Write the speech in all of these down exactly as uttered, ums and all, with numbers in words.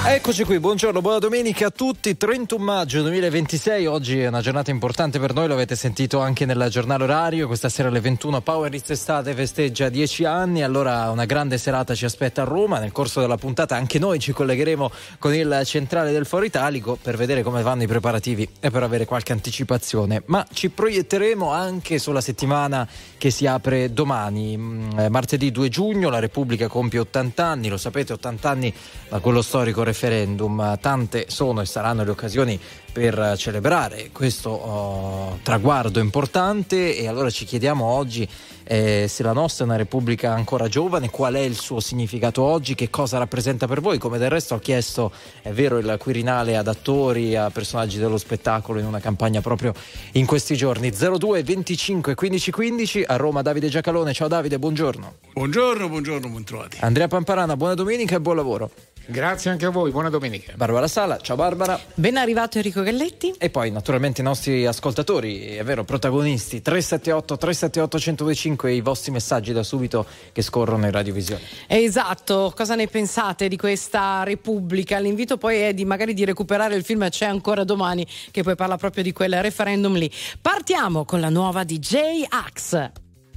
Eccoci qui, buongiorno, buona domenica a tutti. trentuno maggio duemilaventisei, oggi è una giornata importante per noi, lo avete sentito anche nel giornale orario. Questa sera alle ventuno Power Hits Estate festeggia dieci anni, allora una grande serata ci aspetta a Roma. Nel corso della puntata anche noi ci collegheremo con il centrale del Foro Italico per vedere come vanno i preparativi e per avere qualche anticipazione, ma ci proietteremo anche sulla settimana che si apre domani, martedì due giugno. La Repubblica compie ottanta anni, lo sapete, ottanta anni da quello storico referendum. Tante sono e saranno le occasioni per celebrare questo uh, traguardo importante, e allora ci chiediamo oggi eh, se la nostra è una Repubblica ancora giovane, qual è il suo significato oggi, che cosa rappresenta per voi, come del resto ha chiesto, è vero, il Quirinale ad attori, a personaggi dello spettacolo in una campagna proprio in questi giorni. zero due venticinque quindici quindici a Roma Davide Giacalone. Ciao Davide, buongiorno. Buongiorno, buongiorno, buon Andrea Pamparana, buona domenica e buon lavoro. Grazie anche a voi, buona domenica. Barbara Sala, ciao Barbara. Ben arrivato Enrico Galletti. E poi naturalmente i nostri ascoltatori, è vero, protagonisti, tre sette otto tre sette otto uno zero due cinque, i vostri messaggi da subito che scorrono in radiovisione. Esatto, cosa ne pensate di questa Repubblica? L'invito poi è di magari di recuperare il film C'è ancora domani, che poi parla proprio di quel referendum lì. Partiamo con la nuova di J-Ax.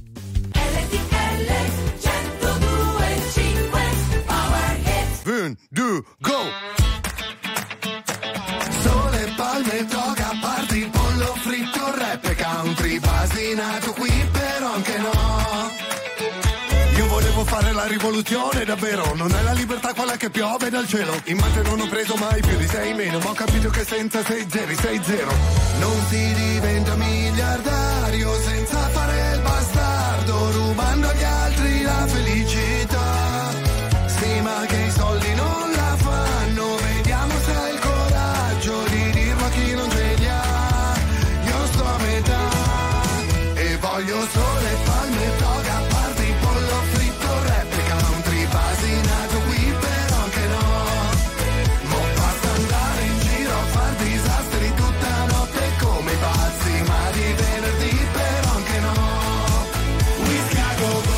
Un, due, go! Sole, palme, toga, party, pollo fritto, rap e country, basinato qui però anche no. Io volevo fare la rivoluzione davvero, non è la libertà quella che piove dal cielo. In mate non ho preso mai più di sei meno, ma ho capito che senza sei zeri sei zero. Non si diventa miliardario senza fare il bastardo, rubando agli altri la felicità. Sì, ma che i soldi non la fanno, vediamo se hai il coraggio di dirlo a chi non ce li ha. Io sto a metà e voglio sole, palme, toga, party, pollo fritto, rap e country, basinato qui però anche no. Mo' basta andare in giro a far disastri tutta notte come i pazzi, ma di venerdì però anche no. Whisky a go go.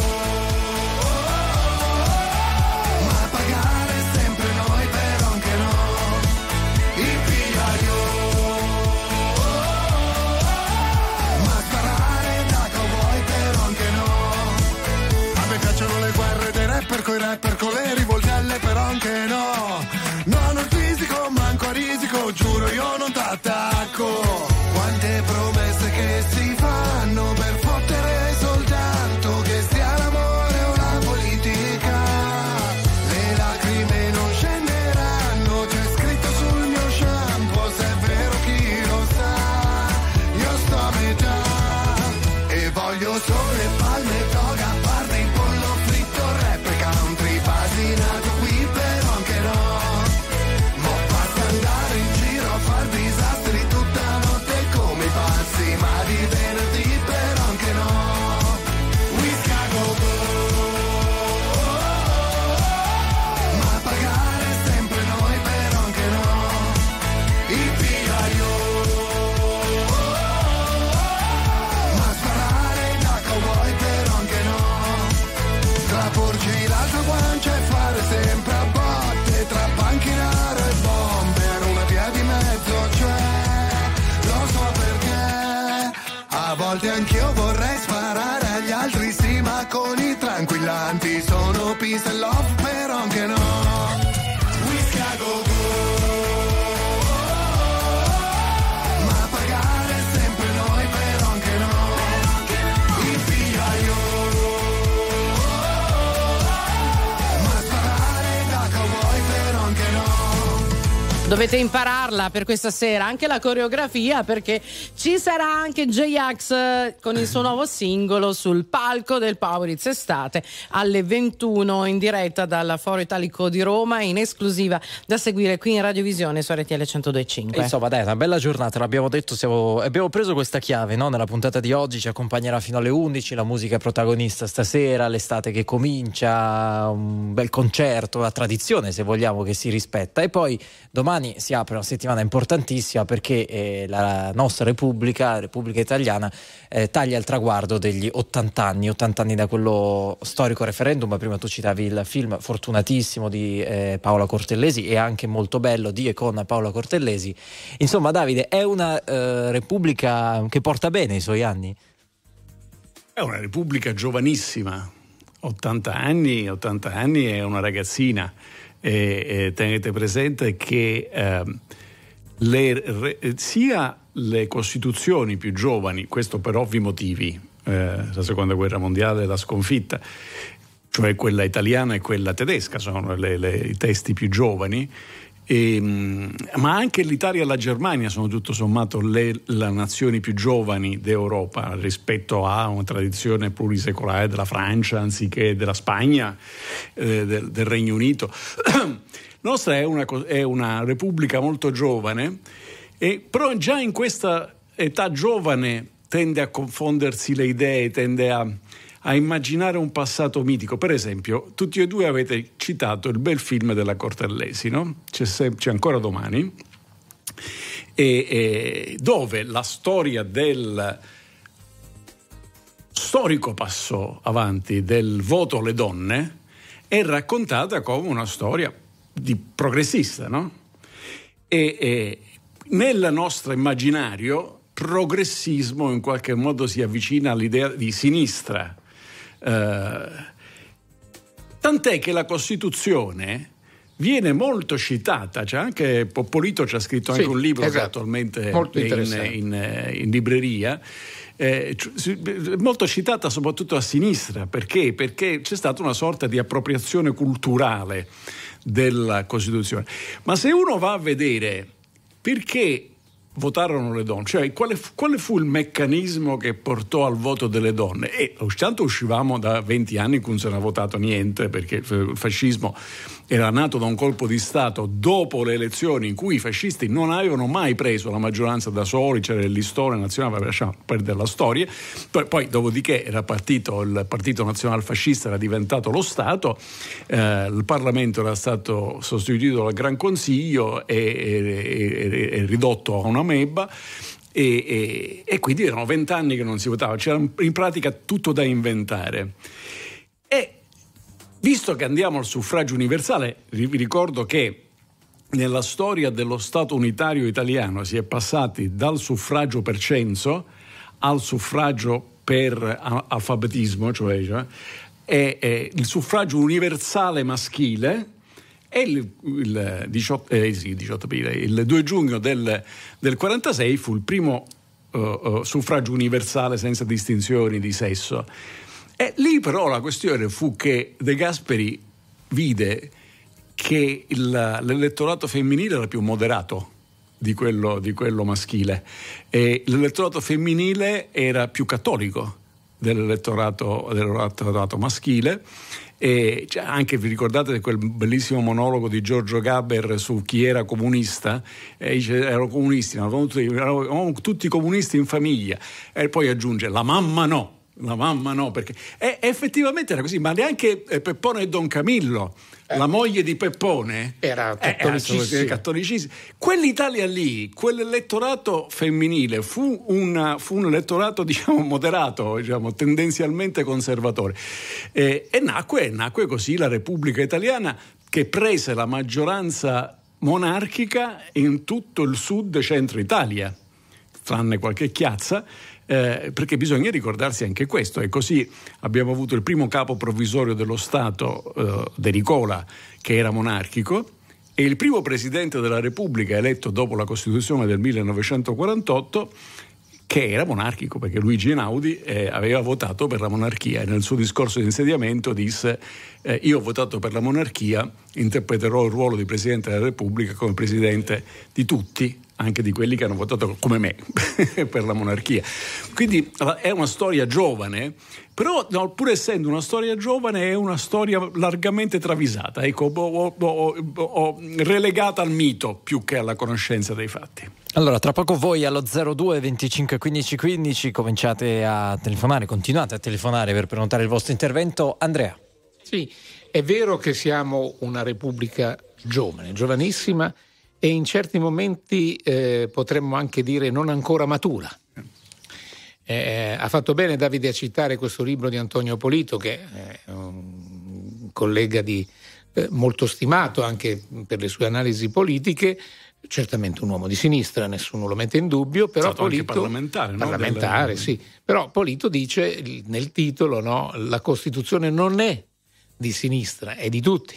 Coi rapper con le rivoltelle però anche no. Non hanno il fisico, manco a risico, giuro io non t'attacco. Quante promesse che si fanno per fottere soltanto che sia l'amore o la politica. Le lacrime non scenderanno, c'è scritto sul mio shampoo, se è vero chi lo sa. Io sto a metà e voglio sole, palme, toga, party, pollo fritto, rap, basinato qui però anche no. Mo' basta andare in giro a far disastri tutta notte come i pazzi, ma di venerdì però anche no. Whisky a go go. Ma pagare sempre noi però anche no. Il piaio. Ma sparare da cowboy però anche no. Tra porci l'altra guancia e fare sempre a botte, tra panchinaro e bomber, una via di mezzo c'è, lo so perché, a volte anch'io vorrei sparare agli altri, sì, ma con i tranquillanti sono peace and love, però anche no. Whisky a go go. Ma pagare sempre noi, però anche no. Il piaio. Dovete impararla per questa sera, anche la coreografia, perché ci sarà anche J-Ax con il suo nuovo singolo sul palco del Power Hits Estate alle ventuno in diretta dal Foro Italico di Roma, in esclusiva da seguire qui in radiovisione su R T L centodue e cinque. Insomma dai, una bella giornata, l'abbiamo detto, siamo, abbiamo preso questa chiave, no? Nella puntata di oggi ci accompagnerà fino alle undici, la musica protagonista stasera, l'estate che comincia, un bel concerto, la tradizione se vogliamo che si rispetta, e poi domani domani si apre una settimana importantissima perché eh, la nostra Repubblica, Repubblica Italiana, eh, taglia il traguardo degli ottanta anni, ottanta anni da quello storico referendum. Prima tu citavi il film fortunatissimo di eh, Paola Cortellesi, e anche molto bello di e con Paola Cortellesi. Insomma, Davide, è una eh, Repubblica che porta bene i suoi anni? È una Repubblica giovanissima, ottanta anni, ottanta anni è una ragazzina. E, e tenete presente che eh, le, re, sia le costituzioni più giovani, questo per ovvi motivi, eh, la seconda guerra mondiale, la sconfitta, cioè quella italiana e quella tedesca sono le, le, i testi più giovani, e, ma anche l'Italia e la Germania sono tutto sommato le, le nazioni più giovani d'Europa rispetto a una tradizione plurisecolare della Francia anziché della Spagna, eh, del, del Regno Unito. La nostra è una, è una repubblica molto giovane, e però già in questa età giovane tende a confondersi le idee, tende a a immaginare un passato mitico. Per esempio, tutti e due avete citato il bel film della Cortellesi, no? C'è, se- c'è ancora domani, e, e dove la storia del storico passo avanti del voto alle donne è raccontata come una storia di progressista, no? E, e nel nostro immaginario progressismo in qualche modo si avvicina all'idea di sinistra. Uh, tant'è che la Costituzione viene molto citata, c'è anche Poppolito ci ha scritto anche sì, un libro esatto, che attualmente è in, in, in libreria, eh, molto citata soprattutto a sinistra. Perché? Perché c'è stata una sorta di appropriazione culturale della Costituzione. Ma se uno va a vedere perché votarono le donne, cioè quale, quale fu il meccanismo che portò al voto delle donne? E tanto uscivamo da venti anni in cui non si era votato niente, perché il fascismo era nato da un colpo di Stato dopo le elezioni in cui i fascisti non avevano mai preso la maggioranza da soli, c'era il listone nazionale, lasciamo perdere la storia. Poi, poi dopodiché era partito il partito nazionalfascista, era diventato lo Stato, eh, il Parlamento era stato sostituito dal Gran Consiglio e, e, e, e ridotto a una mebba, e, e, e quindi erano vent'anni che non si votava, c'era in pratica tutto da inventare. E visto che andiamo al suffragio universale, vi ricordo che nella storia dello Stato unitario italiano si è passati dal suffragio per censo al suffragio per alfabetismo, cioè, cioè è, è il suffragio universale maschile. E il, il, diciotto, eh, sì, diciotto aprile, il due giugno del, del quarantasei fu il primo uh, uh, suffragio universale senza distinzioni di sesso. E lì però la questione fu che De Gasperi vide che il, l'elettorato femminile era più moderato di quello, di quello maschile, e l'elettorato femminile era più cattolico dell'elettorato, dell'elettorato maschile. E cioè, anche vi ricordate quel bellissimo monologo di Giorgio Gaber su chi era comunista? E dice erano comunisti, erano tutti, erano tutti comunisti in famiglia, e poi aggiunge la mamma no. La mamma no, perché e, effettivamente era così, ma neanche Peppone e Don Camillo, eh. la moglie di Peppone era cattolicissima. Era cattolicissima. Quell'Italia lì, quell'elettorato femminile fu, una, fu un elettorato diciamo moderato, diciamo tendenzialmente conservatore, e, e nacque, nacque così la Repubblica Italiana, che prese la maggioranza monarchica in tutto il sud centro Italia, tranne qualche chiazza. Eh, perché bisogna ricordarsi anche questo, e così abbiamo avuto il primo capo provvisorio dello Stato, eh, De Nicola, che era monarchico, e il primo presidente della Repubblica eletto dopo la Costituzione del millenovecentoquarantotto, che era monarchico, perché Luigi Einaudi eh, aveva votato per la monarchia, e nel suo discorso di insediamento disse eh, io ho votato per la monarchia, interpreterò il ruolo di Presidente della Repubblica come Presidente di tutti, anche di quelli che hanno votato come me per la monarchia. Quindi è una storia giovane, però no, pur essendo una storia giovane è una storia largamente travisata, ecco, o, o, o relegata al mito più che alla conoscenza dei fatti. Allora, tra poco voi allo zero due venticinque quindici quindici cominciate a telefonare, continuate a telefonare per prenotare il vostro intervento. Andrea. Sì, è vero che siamo una repubblica giovane, giovanissima, e in certi momenti eh, potremmo anche dire non ancora matura. Eh, ha fatto bene Davide a citare questo libro di Antonio Polito, che è un collega di, eh, molto stimato anche per le sue analisi politiche, certamente un uomo di sinistra, nessuno lo mette in dubbio, però stato Polito, anche parlamentare, parlamentare no? sì, però Polito dice nel titolo, no, la Costituzione non è di sinistra, è di tutti.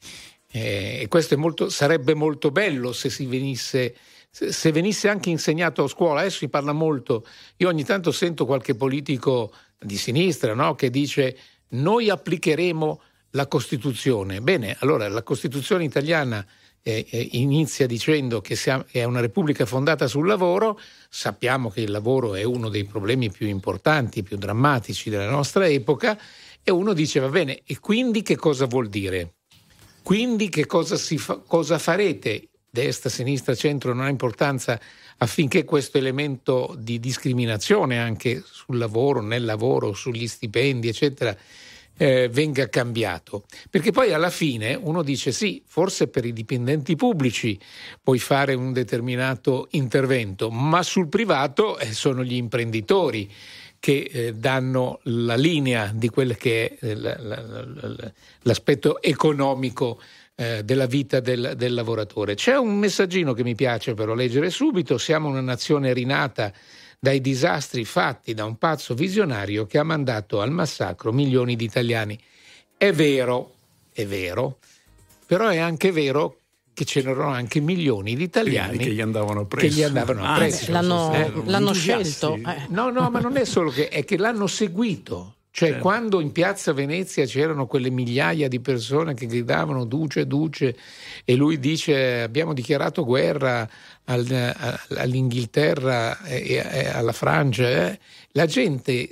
Eh, e questo è molto, sarebbe molto bello se si venisse se venisse anche insegnato a scuola. Adesso si parla molto, io ogni tanto sento qualche politico di sinistra, no, che dice noi applicheremo la Costituzione. Bene, allora la Costituzione italiana eh, eh, inizia dicendo che sia, è una repubblica fondata sul lavoro. Sappiamo che il lavoro è uno dei problemi più importanti, più drammatici della nostra epoca, e uno dice va bene, e quindi che cosa vuol dire? Quindi che cosa, si fa, cosa farete? Destra, sinistra, centro, non ha importanza, affinché questo elemento di discriminazione anche sul lavoro, nel lavoro, sugli stipendi, eccetera, eh, venga cambiato. Perché poi alla fine uno dice sì, forse per i dipendenti pubblici puoi fare un determinato intervento, ma sul privato eh, sono gli imprenditori che eh, danno la linea di quel che è eh, la, la, la, l'aspetto economico Eh, della vita del, del lavoratore. C'è un messaggino che mi piace però leggere subito. Siamo una nazione rinata dai disastri fatti da un pazzo visionario che ha mandato al massacro milioni di italiani. È vero, è vero, però è anche vero che c'erano anche milioni di italiani che gli andavano presso. Che gli andavano ah, presso. L'hanno, eh, l'hanno scelto. Eh. No, no, ma non è solo che, è che l'hanno seguito. Cioè, certo. Quando in piazza Venezia c'erano quelle migliaia di persone che gridavano Duce, Duce, e lui dice abbiamo dichiarato guerra al, a, all'Inghilterra e, e alla Francia, eh? La gente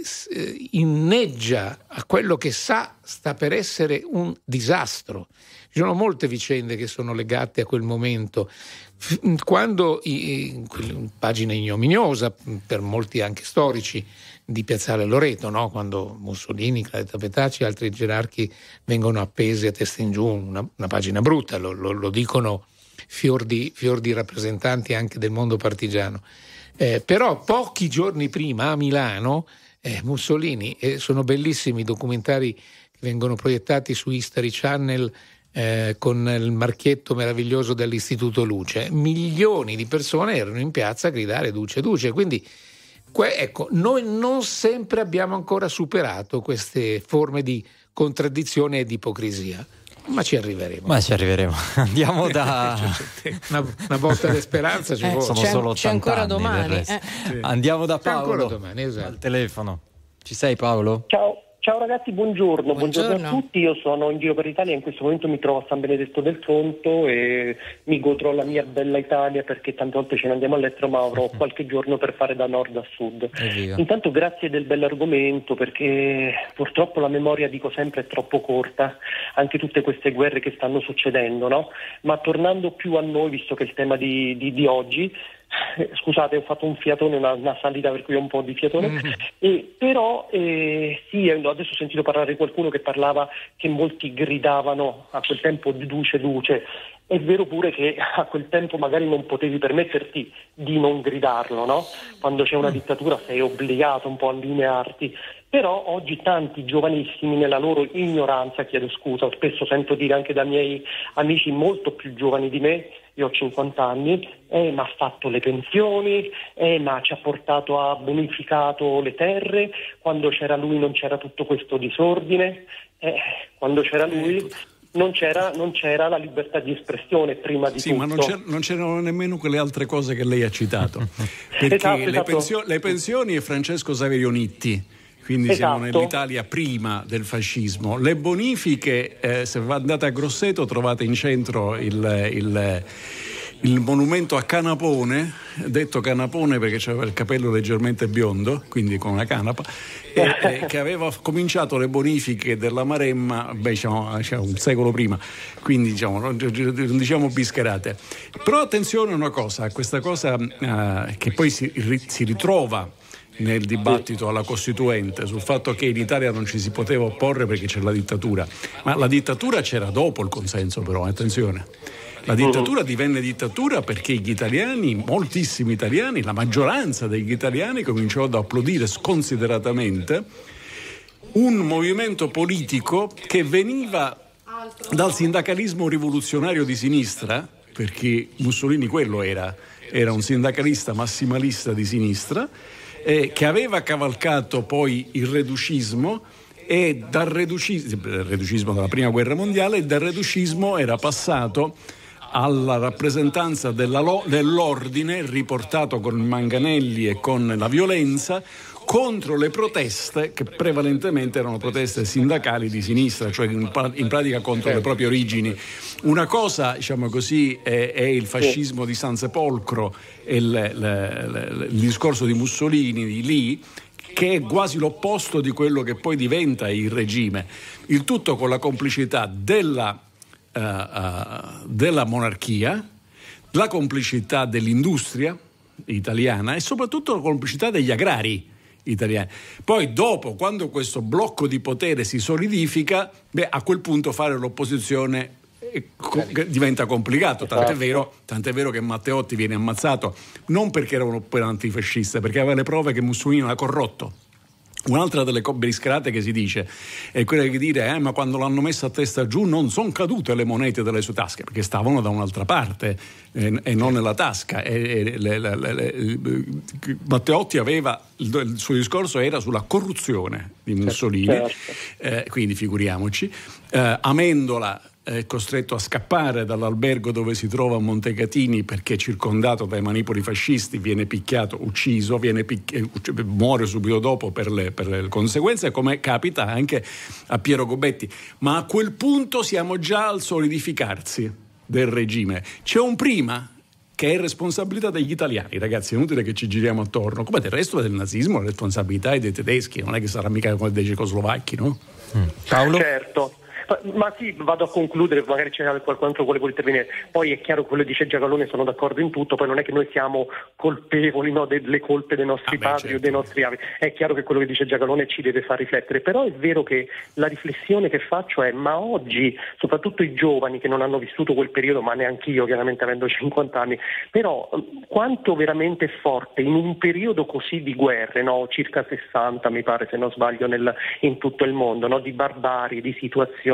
inneggia a quello che sa sta per essere un disastro. Ci sono molte vicende che sono legate a quel momento. Quando, in pagina ignominiosa per molti anche storici, di Piazzale Loreto, no? Quando Mussolini, Claretta Petacci e altri gerarchi vengono appesi a testa in giù, una, una pagina brutta, lo, lo, lo dicono fior di, fior di rappresentanti anche del mondo partigiano. Eh, però pochi giorni prima a Milano eh, Mussolini, e eh, sono bellissimi i documentari che vengono proiettati su History Channel eh, con il marchietto meraviglioso dell'Istituto Luce, milioni di persone erano in piazza a gridare Duce, Duce, quindi ecco, noi non sempre abbiamo ancora superato queste forme di contraddizione e di ipocrisia, ma ci arriveremo. Ma ci arriveremo. Andiamo da una, una volta di speranza ci eh, vuole. Sono c'è, solo c'è ancora anni domani. Eh. Sì. Andiamo da Paolo. C'è ancora domani, esatto. Al telefono. Ci sei, Paolo? Ciao. Ciao ragazzi, buongiorno. buongiorno, buongiorno a tutti. Io sono in giro per l'Italia, in questo momento mi trovo a San Benedetto del Tronto e mi godrò la mia bella Italia perché tante volte ce ne andiamo all'estero, ma avrò qualche giorno per fare da nord a sud. Intanto grazie del bell'argomento, perché purtroppo la memoria, dico sempre, è troppo corta, anche tutte queste guerre che stanno succedendo, no? Ma tornando più a noi, visto che è il tema di, di, di oggi, scusate, ho fatto un fiatone, una, una salita per cui ho un po' di fiatone, mm. e, però eh, sì, adesso ho sentito parlare di qualcuno che parlava che molti gridavano a quel tempo Duce, Duce. È vero pure che a quel tempo magari non potevi permetterti di non gridarlo, no? Quando c'è una dittatura sei obbligato un po' a allinearti. Però oggi tanti giovanissimi nella loro ignoranza, chiedo scusa, spesso sento dire anche da miei amici molto più giovani di me, io ho cinquanta anni, eh, ma ha fatto le pensioni, eh, ma ci ha portato, ha bonificato le terre, quando c'era lui non c'era tutto questo disordine, eh, quando c'era lui non c'era, non c'era la libertà di espressione prima di sì, tutto. Sì, ma non, c'era, non c'erano nemmeno quelle altre cose che lei ha citato, perché esatto, le, esatto. Pensio, le pensioni è Francesco Saverio Nitti. Quindi esatto. Siamo nell'Italia prima del fascismo. Le bonifiche, eh, se andate a Grosseto trovate in centro il, il, il monumento a Canapone, detto Canapone perché aveva il capello leggermente biondo, quindi con una canapa, e, e, che aveva cominciato le bonifiche della Maremma, beh, diciamo, un secolo prima, quindi diciamo, non diciamo bischerate. Però attenzione a una cosa, a questa cosa eh, che poi si, si ritrova nel dibattito alla Costituente sul fatto che in Italia non ci si poteva opporre perché c'era la dittatura, ma la dittatura c'era dopo il consenso, però attenzione, La dittatura divenne dittatura perché gli italiani, moltissimi italiani, la maggioranza degli italiani cominciò ad applaudire sconsideratamente un movimento politico che veniva dal sindacalismo rivoluzionario di sinistra, perché Mussolini quello era, era un sindacalista massimalista di sinistra, eh, che aveva cavalcato poi il reducismo, e dal reducismo, il reducismo della prima guerra mondiale, e dal reducismo era passato alla rappresentanza della lo, dell'ordine, riportato con manganelli e con la violenza, contro le proteste che prevalentemente erano proteste sindacali di sinistra, cioè in, in pratica contro le proprie origini. Una cosa, diciamo così, è, è il fascismo di San Sepolcro e il, il, il discorso di Mussolini di lì, che è quasi l'opposto di quello che poi diventa il regime. Il tutto con la complicità della, uh, uh, della monarchia, la complicità dell'industria italiana e soprattutto la complicità degli agrari italiani. Poi dopo, quando questo blocco di potere si solidifica, beh, a quel punto fare l'opposizione diventa complicato, tant'è vero, tant'è vero che Matteotti viene ammazzato non perché era un antifascista, perché aveva le prove che Mussolini era corrotto. Un'altra delle belischerate che si dice è quella di dire eh, ma quando l'hanno messa a testa giù non sono cadute le monete dalle sue tasche, perché stavano da un'altra parte eh, e non nella tasca. E, e, le, le, le, le, Matteotti aveva il, il suo discorso era sulla corruzione di Mussolini, certo. eh, quindi figuriamoci. eh, Amendola è costretto a scappare dall'albergo dove si trova a Montecatini perché circondato dai manipoli fascisti, viene picchiato, ucciso, viene picchi- muore subito dopo per le, per le conseguenze, come capita anche a Piero Gobetti. Ma a quel punto siamo già al solidificarsi del regime. C'è un prima che è responsabilità degli italiani, ragazzi, è inutile che ci giriamo attorno, come del resto del nazismo la responsabilità è dei tedeschi, non è che sarà mica come dei cecoslovacchi, no? Mm. Paolo? Certo. Ma sì, vado a concludere, magari c'è qualcun altro vuole intervenire. Poi è chiaro che quello che dice Giacalone, sono d'accordo in tutto, poi non è che noi siamo colpevoli, no, delle colpe dei nostri ah, padri beh, certo. o dei nostri avi. È chiaro che quello che dice Giacalone ci deve far riflettere, però è vero che la riflessione che faccio è: ma oggi, soprattutto i giovani che non hanno vissuto quel periodo, ma neanche io chiaramente avendo cinquanta anni, però quanto veramente è forte in un periodo così di guerre, no, circa sessanta mi pare se non sbaglio nel, in tutto il mondo, no, di barbarie, di situazioni.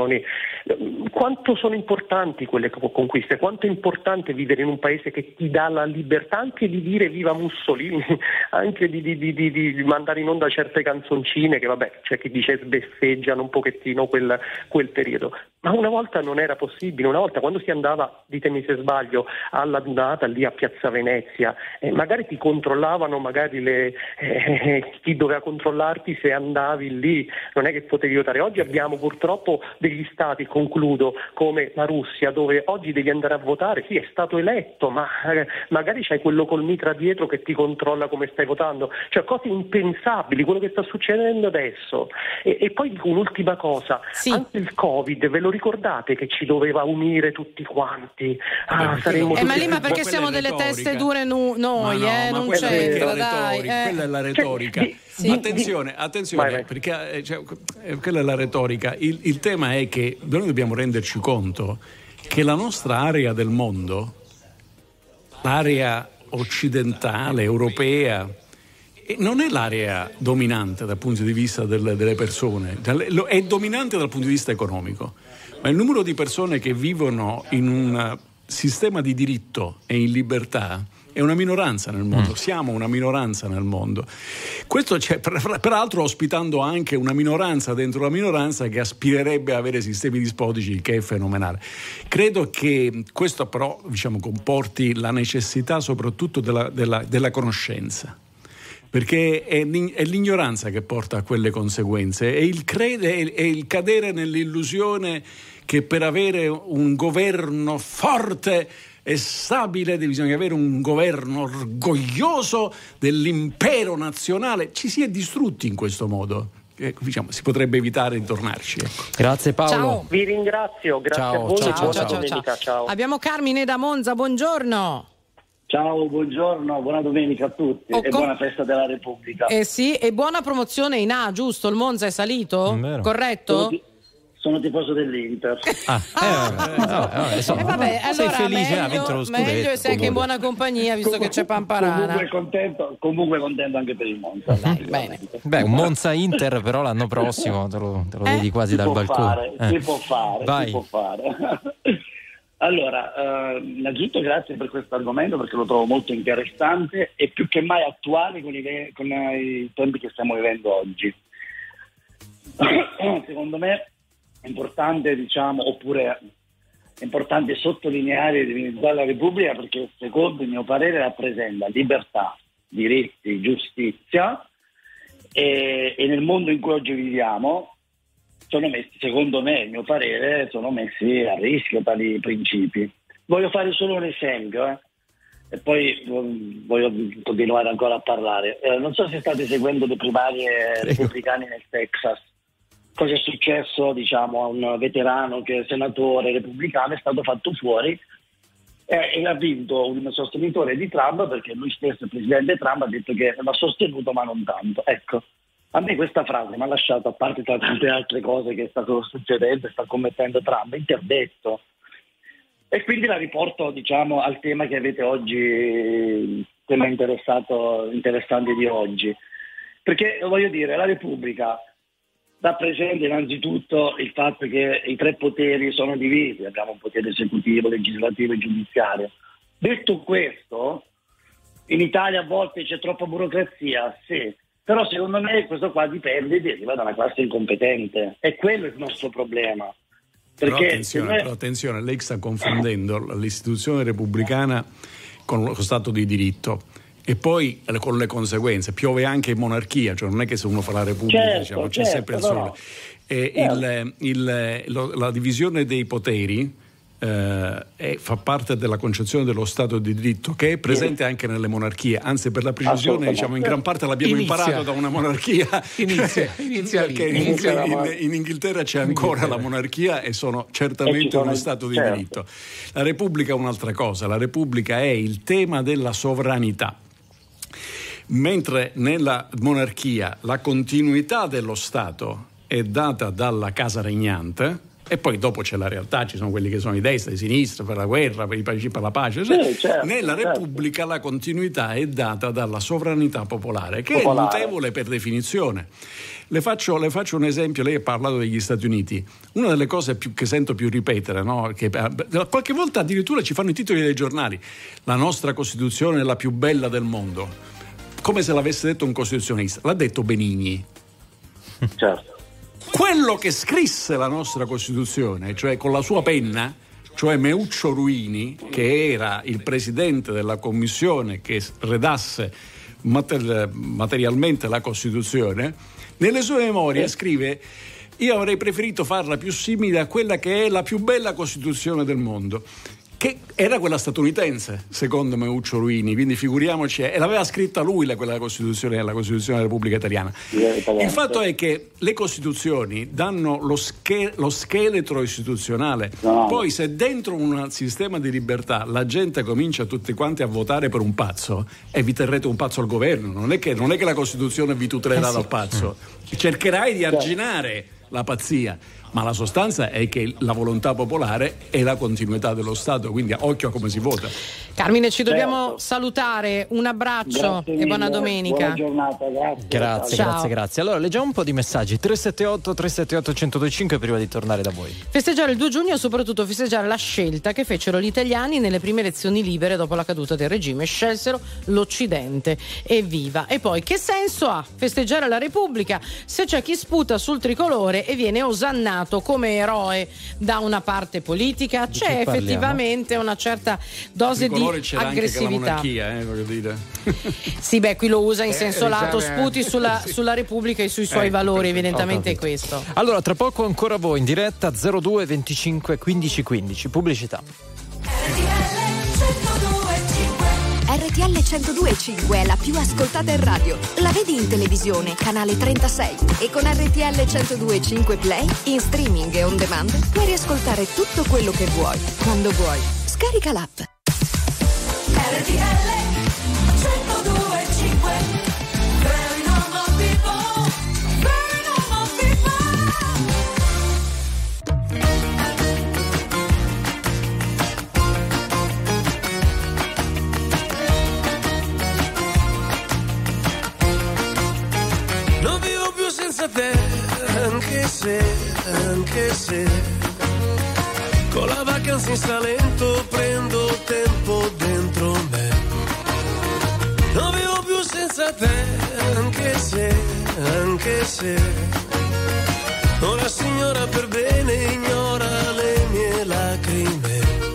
Quanto sono importanti quelle conquiste, quanto è importante vivere in un paese che ti dà la libertà anche di dire viva Mussolini, anche di, di, di, di, di mandare in onda certe canzoncine che vabbè c'è chi dice sbeffeggiano un pochettino quel, quel periodo, ma una volta non era possibile. Una volta quando si andava, ditemi se sbaglio, alla Dunata lì a Piazza Venezia, eh, magari ti controllavano, magari le, eh, chi doveva controllarti se andavi lì, non è che potevi votare. Oggi abbiamo purtroppo degli stati, concludo, come la Russia, dove oggi devi andare a votare, sì è stato eletto, ma eh, magari c'hai quello col mitra dietro che ti controlla come stai votando, cioè cose impensabili, quello che sta succedendo adesso. E, e poi dico un'ultima cosa, sì. Anche il Covid, ve lo ricordate che ci doveva unire tutti quanti? Ah, Beh, saremmo eh, tutti... ma lì ma perché siamo delle retorica. Teste dure nu- noi, no, eh, non c'entra, dai. Eh. Quella è la retorica. Cioè, sì. Attenzione, attenzione, vai, vai. Perché cioè, quella è la retorica. Il, il tema è che noi dobbiamo renderci conto che la nostra area del mondo, l'area occidentale, europea, non è l'area dominante dal punto di vista delle, delle persone, è dominante dal punto di vista economico, ma il numero di persone che vivono in un sistema di diritto e in libertà è una minoranza nel mondo, siamo una minoranza nel mondo. Questo c'è, peraltro ospitando anche una minoranza dentro la minoranza che aspirerebbe a avere sistemi dispotici, che è fenomenale. Credo che questo però, diciamo, comporti la necessità soprattutto della, della, della conoscenza, perché è, è l'ignoranza che porta a quelle conseguenze, e il, crede, è il cadere nell'illusione che per avere un governo forte e stabile bisogna avere un governo orgoglioso dell'impero nazionale. Ci si è distrutti in questo modo. Eh, diciamo, si potrebbe evitare di tornarci. Ecco. Grazie Paolo. Ciao. Vi ringrazio, grazie ciao, a voi. ciao, Ciao, ciao, ciao, ciao, ciao. ciao. Abbiamo Carmine da Monza, buongiorno. Ciao, buongiorno, buona domenica a tutti oh, e com- buona festa della Repubblica. Eh sì, e buona promozione in A, giusto? Il Monza è salito? È corretto? Sì, Sono tifoso dell'Inter. Ah, eh, no, no, eh, so, eh, vabbè, allora sei felice, meglio, ha vinto lo scudetto. meglio e sei anche in buona compagnia, visto comunque, che c'è Pamparana. Comunque contento, comunque contento anche per il Monza. Dai, bene. Beh, un Monza Inter però l'anno prossimo te lo, te lo Eh? vedi quasi Si dal può balcone. fare, Eh. si può fare, Vai. si può fare. Allora, eh, innanzitutto grazie per questo argomento perché lo trovo molto interessante e più che mai attuale con i, con i tempi che stiamo vivendo oggi. Secondo me è importante, diciamo, oppure è importante sottolineare la Repubblica perché secondo il mio parere rappresenta libertà, diritti, giustizia e, e nel mondo in cui oggi viviamo sono messi, secondo me, il mio parere, sono messi a rischio tali principi. Voglio fare solo un esempio, eh, e poi um, voglio continuare ancora a parlare. Eh, non so se state seguendo le primarie repubblicane nel Texas. Cosa è successo, diciamo, a un veterano che è senatore repubblicano, è stato fatto fuori eh, e ha vinto un sostenitore di Trump perché lui stesso, il presidente Trump, ha detto che l'ha sostenuto ma non tanto. Ecco. A me questa frase mi ha lasciato, a parte tra tante altre cose che sta succedendo e sta commettendo Trump, interdetto. E quindi la riporto, diciamo, al tema che avete oggi, tema interessato, interessante di oggi. Perché, voglio dire, la Repubblica rappresenta innanzitutto il fatto che i tre poteri sono divisi, abbiamo un potere esecutivo, legislativo e giudiziario. Detto questo, in Italia a volte c'è troppa burocrazia, sì. Però secondo me questo qua dipende, deriva da una classe incompetente e quello è il nostro problema. Però Perché attenzione, me... però attenzione, lei sta confondendo l'istituzione repubblicana con lo Stato di diritto e poi con le conseguenze. Piove anche in monarchia, cioè non è che se uno fa la Repubblica, certo, diciamo, c'è certo, sempre il sole. E certo. il, il, lo, la divisione dei poteri eh, è, fa parte della concezione dello Stato di diritto che è presente anche nelle monarchie, anzi per la precisione diciamo in gran parte l'abbiamo Inizia. imparato da una monarchia. Inizia, inizia lì. Perché in, Inizia in, la- in Inghilterra c'è ancora la monarchia e sono E certamente ci sono- uno Stato di certo. diritto. La Repubblica è un'altra cosa, la Repubblica è il tema della sovranità. Mentre nella monarchia la continuità dello Stato è data dalla casa regnante e poi dopo c'è la realtà, ci sono quelli che sono di destra, di sinistra, per la guerra, per i paesi, per la pace. Cioè, Sì, certo, nella certo. Repubblica la continuità è data dalla sovranità popolare, che Popolare. è mutevole per definizione. Le faccio, le faccio un esempio, lei ha parlato degli Stati Uniti. Una delle cose più, che sento più ripetere, no? Che eh, qualche volta addirittura ci fanno i titoli dei giornali, la nostra Costituzione è la più bella del mondo, come se l'avesse detto un costituzionista. L'ha detto Benigni. Certo. Quello che scrisse la nostra Costituzione, cioè con la sua penna, cioè Meuccio Ruini, che era il presidente della commissione che redasse mater- materialmente la Costituzione, nelle sue memorie scrive: io avrei preferito farla più simile a quella che è la più bella Costituzione del mondo, che era quella statunitense, secondo Meuccio Ruini, quindi figuriamoci, e l'aveva scritta lui la, quella Costituzione, la Costituzione della Repubblica Italiana. Il fatto è che le Costituzioni danno lo, sche- lo scheletro istituzionale, No. poi se dentro un sistema di libertà la gente comincia tutti quanti a votare per un pazzo, e vi terrete un pazzo al governo, non è che, non è che la Costituzione vi tutelerà dal pazzo, cercherai di arginare la pazzia. Ma la sostanza è che la volontà popolare è la continuità dello Stato, quindi occhio a come si vota. Carmine, ci dobbiamo Certo. salutare, un abbraccio Grazie e buona mille, domenica. Buona giornata, grazie. Grazie, Ciao. grazie, grazie. Allora, leggiamo un po' di messaggi. tre sette otto tre sette otto uno zero due cinque prima di tornare da voi. Festeggiare il due giugno e soprattutto festeggiare la scelta che fecero gli italiani nelle prime elezioni libere dopo la caduta del regime. Scelsero l'Occidente. Evviva! E poi, che senso ha festeggiare la Repubblica se c'è chi sputa sul tricolore e viene osannato come eroe da una parte politica? Di C'è chi parliamo? effettivamente una certa dose di Tricolore c'era anche che la aggressività. monarchia, eh, voglio dire. Sì, beh, qui lo usa in Eh, senso lato, risale- sputi sulla, sì. sulla Repubblica e sui suoi Ecco, valori, perfetto. evidentemente Ho è questo. Allora, tra poco ancora voi in diretta zero due venticinque quindici quindici. Pubblicità. R T L centodue e cinque è la più ascoltata in radio. La vedi in televisione, canale trentasei. E con R T L centodue e cinque Play, in streaming e on demand, puoi riascoltare tutto quello che vuoi, quando vuoi. Scarica l'app. R T L centodue e cinque. Very normal people. Very normal people. te, anche se, anche se con la vacanza in Salento prendo tempo dentro me. Non vivo più senza te, anche se, anche se una signora per bene ignora le mie lacrime.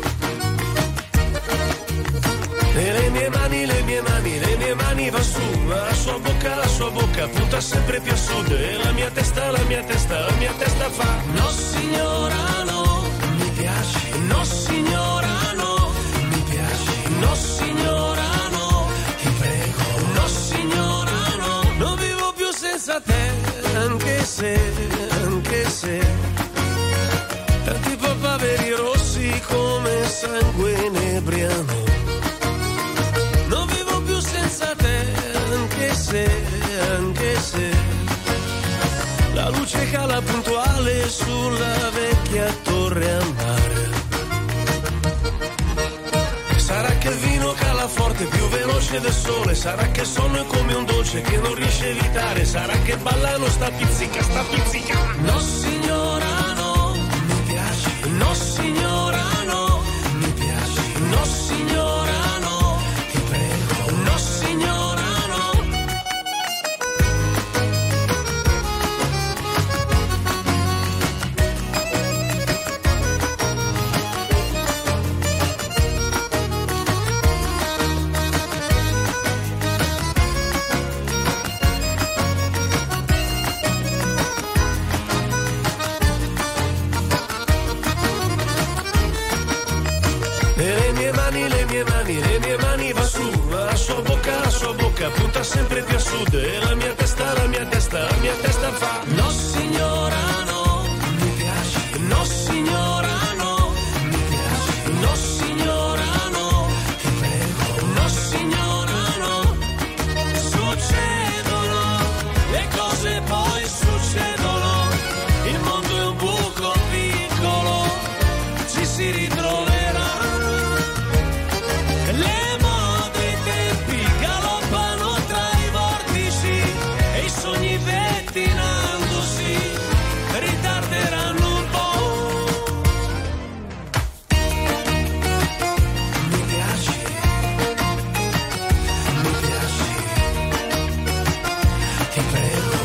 E le mie mani, le mie mani, le mie mani va su, ma la sua bocca, la sua bocca punta sempre più a sud. E la mia testa, la mia testa, la mia testa fa no signora no, mi piaci, no signora no, mi piaci, no signora no, ti prego, no signora no. Non vivo più senza te, anche se, anche se tanti papaveri rossi come sangue inebriano. Non vivo più senza te, anche se, anche se la luce cala puntuale sulla vecchia torre a mare. Sarà che il vino cala forte più veloce del sole, sarà che il sonno è come un dolce che non riesce a evitare, sarà che ballano sta pizzica, sta pizzica. No signora no, mi piaci, no signora no, mi piaci, no signora no, ti prego, no signora no. Le mie mani, le mie mani va su, la sua bocca, la sua bocca punta sempre più a sud. E la mia testa, la mia testa, la mia testa fa no signora no, mi piaci, no signora no, mi piaci, no signora no, ti prego, no signora no. Succedono le cose, poi succedono, il mondo è un buco piccolo, ci si ritroverà. Le mode e i tempi galoppano tra i vortici e i sogni pettinandosi ritarderanno un po'. Mi piaci, mi piaci, ti prego.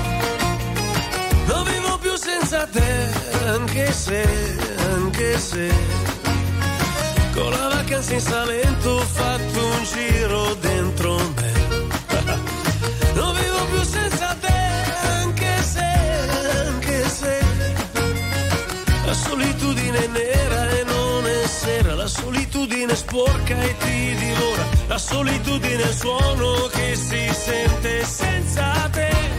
Non vivo più senza te, anche se, anche se con la vacanza in Salento ho fatto un giro dentro me. Non vivo più senza te, anche se, anche se la solitudine è nera e non è sera, la solitudine sporca e ti divora, la solitudine è il suono che si sente senza te.